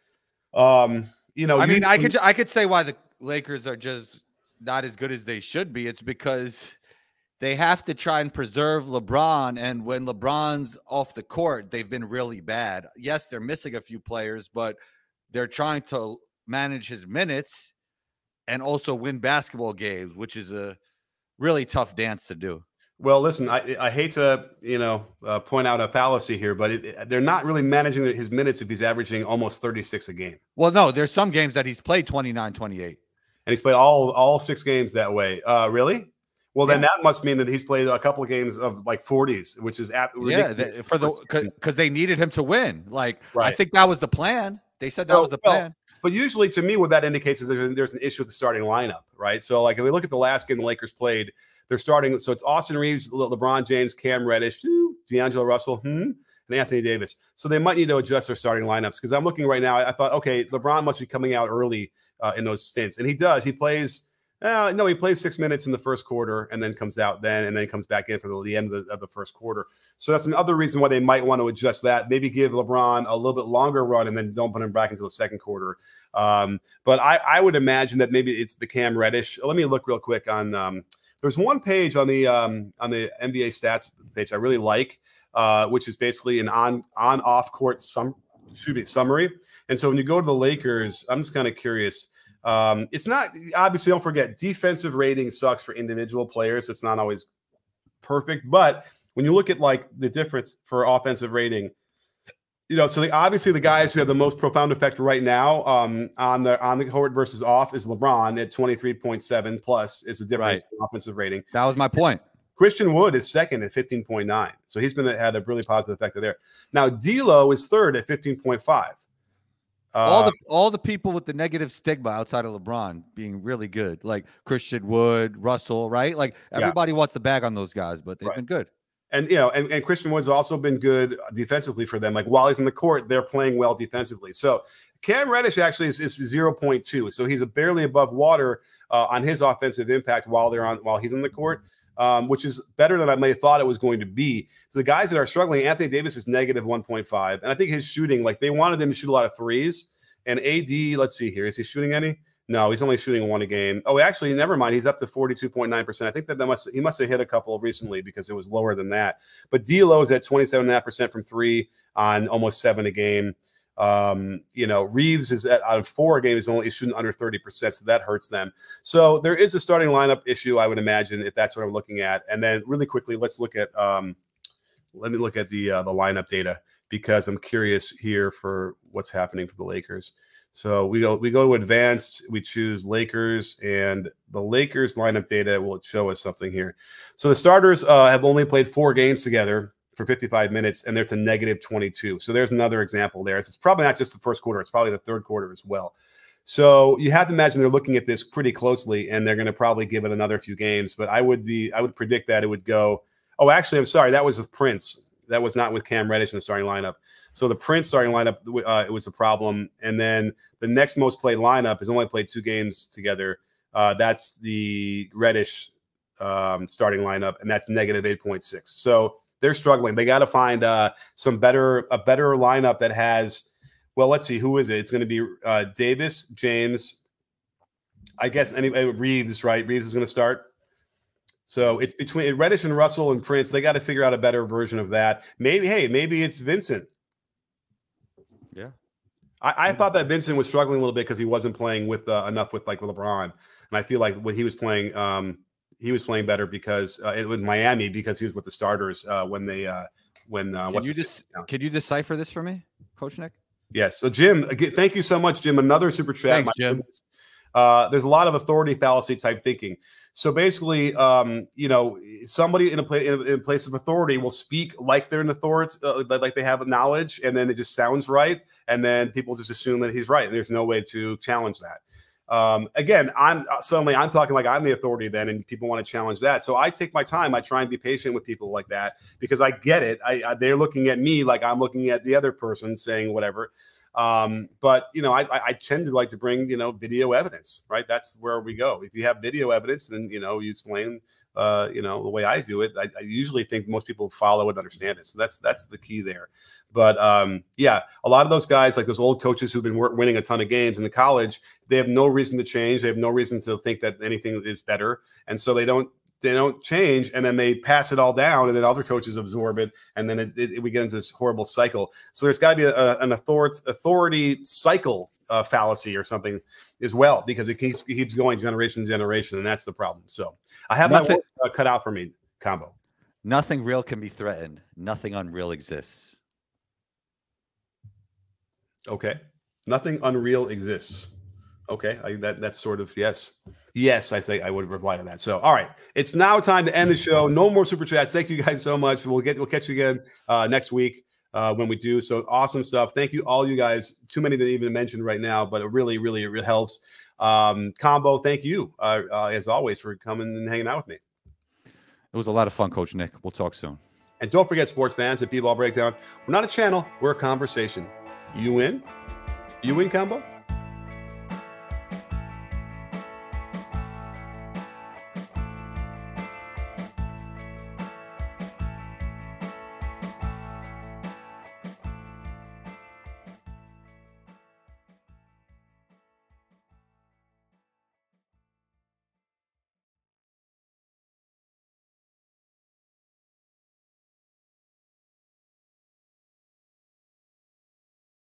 Speaker 2: Um, you know,
Speaker 3: I mean,
Speaker 2: you,
Speaker 3: I could I could say why the Lakers are just not as good as they should be. It's because they have to try and preserve LeBron. And when LeBron's off the court, they've been really bad. Yes, they're missing a few players, but they're trying to manage his minutes and also win basketball games, which is a really tough dance to do.
Speaker 2: Well, listen, I, I hate to, you know, uh, point out a fallacy here, but it, it, they're not really managing his minutes if he's averaging almost thirty-six a game.
Speaker 3: Well, no, there's some games that he's played twenty-nine, twenty-eight.
Speaker 2: And he's played all all six games that way. Uh, really? Well, then
Speaker 3: yeah.
Speaker 2: that must mean that he's played a couple of games of like forties, which is at
Speaker 3: yeah, they, for the because they needed him to win. Like
Speaker 2: right.
Speaker 3: I think that was the plan. They said
Speaker 2: so,
Speaker 3: that was the
Speaker 2: well,
Speaker 3: plan.
Speaker 2: But usually, to me, what that indicates is there's, there's an issue with the starting lineup, right? So, like if we look at the last game the Lakers played, they're starting. So it's Austin Reeves, Le- LeBron James, Cam Reddish, D'Angelo Russell, hmm, and Anthony Davis. So they might need to adjust their starting lineups because I'm looking right now. I, I thought, okay, LeBron must be coming out early uh, in those stints, and he does. He plays. Uh, no, he plays six minutes in the first quarter and then comes out then and then comes back in for the, the end of the, of the first quarter. So that's another reason why they might want to adjust that. Maybe give LeBron a little bit longer run and then don't put him back into the second quarter. Um, but I, I would imagine that maybe it's the Cam Reddish. Let me look real quick on um, – there's one page on the um, on the N B A stats page I really like, uh, which is basically an on, on off court sum, excuse me, summary. And so when you go to the Lakers, I'm just kind of curious – Um, it's not obviously, don't forget, defensive rating sucks for individual players. It's not always perfect, but when you look at like the difference for offensive rating, you know, so the, obviously the guys who have the most profound effect right now um, on the on the court versus off is LeBron at twenty-three point seven plus is the difference
Speaker 3: right.
Speaker 2: in offensive rating.
Speaker 3: That was my point.
Speaker 2: Christian Wood is second at fifteen point nine, so he's been had a really positive effect there. Now D'Lo is third at fifteen point five. Uh,
Speaker 3: all the all the people with the negative stigma outside of LeBron being really good, like Christian Wood, Russell, right? Like everybody yeah. wants the bag on those guys, but they've right. been good.
Speaker 2: And you know, and, and Christian Wood's also been good defensively for them. Like while he's in the court, they're playing well defensively. So Cam Reddish actually is, is zero point two, so he's a barely above water uh, on his offensive impact while they're on while he's in the court. Um, which is better than I may have thought it was going to be. So the guys that are struggling, Anthony Davis is negative one point five. And I think his shooting, like they wanted him to shoot a lot of threes. And A D, let's see here. Is he shooting any? No, he's only shooting one a game. Oh, actually, never mind. He's up to forty-two point nine percent. I think that, that must he must have hit a couple recently because it was lower than that. But D'Lo is at twenty-seven point five percent from three on almost seven a game. Um, you know, Reeves is at on four a game is only shooting under thirty percent, so that hurts them. So there is a starting lineup issue, I would imagine, if that's what I'm looking at. And then really quickly, let's look at um, let me look at the uh, the lineup data because I'm curious here for what's happening for the Lakers. So we go we go to advanced, we choose Lakers, and the Lakers lineup data will show us something here. So the starters uh, have only played four games together for fifty-five minutes, and they're to negative twenty-two. So there's another example there. It's probably not just the first quarter. It's probably the third quarter as well. So you have to imagine they're looking at this pretty closely, and they're going to probably give it another few games. But I would be, I would predict that it would go. Oh, actually, I'm sorry. That was with Prince. That was not with Cam Reddish in the starting lineup. So the Prince starting lineup, uh, it was a problem. And then the next most played lineup has only played two games together. Uh, that's the Reddish um, starting lineup, and that's negative eight point six. So they're struggling. They got to find uh, some better, a better lineup that has, well, let's see, who is it? It's going to be uh, Davis, James, I guess, any, Reeves, right? Reeves is going to start. So it's between Reddish and Russell and Prince. They got to figure out a better version of that. Maybe, hey, maybe it's Vincent.
Speaker 3: Yeah.
Speaker 2: I, I thought that Vincent was struggling a little bit because he wasn't playing with uh, enough with like with LeBron. And I feel like when he was playing, um, he was playing better because uh, with Miami because he was with the starters uh, when they uh, when uh,
Speaker 3: can
Speaker 2: what's
Speaker 3: you just could you decipher this for me, Coach Nick?
Speaker 2: Yes. So Jim, again, thank you so much, Jim. Another super chat.
Speaker 3: Thanks, Jim.
Speaker 2: Uh, there's a lot of authority fallacy type thinking. So basically, um, you know, somebody in a place in, in place of authority will speak like they're an authority, uh, like they have knowledge, and then it just sounds right, and then people just assume that he's right, and there's no way to challenge that. Um, again, I'm suddenly I'm talking like I'm the authority then, and people want to challenge that. So I take my time. I try and be patient with people like that because I get it. I, I they're looking at me like I'm looking at the other person saying whatever. Um, but you know, I, I tend to like to bring, you know, video evidence, right? That's where we go. If you have video evidence, then, you know, you explain, uh, you know, the way I do it. I, I usually think most people follow and understand it. So that's, that's the key there. But, um, yeah, a lot of those guys, like those old coaches who've been winning a ton of games in the college, they have no reason to change. They have no reason to think that anything is better. And so they don't, they don't change, and then they pass it all down, and then other coaches absorb it, and then it, it, we get into this horrible cycle. So there's got to be a, an authority, authority cycle uh, fallacy or something as well, because it keeps it keeps going generation to generation, and that's the problem. So I have Nothing, my work uh, cut out for me, Combo.
Speaker 3: Nothing real can be threatened. Nothing unreal exists.
Speaker 2: Okay. Nothing unreal exists. Okay, I, that that's sort of yes, yes. I think I would reply to that. So, all right, it's now time to end the show. No more super chats. Thank you guys so much. We'll get we'll catch you again uh, next week uh, when we do. So awesome stuff. Thank you all you guys. Too many to even mention right now, but it really really, really helps. Um, Combo, thank you uh, uh, as always for coming and hanging out with me.
Speaker 3: It was a lot of fun, Coach Nick. We'll talk soon.
Speaker 2: And don't forget, sports fans, at B-Ball Breakdown, we're not a channel. We're a conversation. You win? You win, Combo?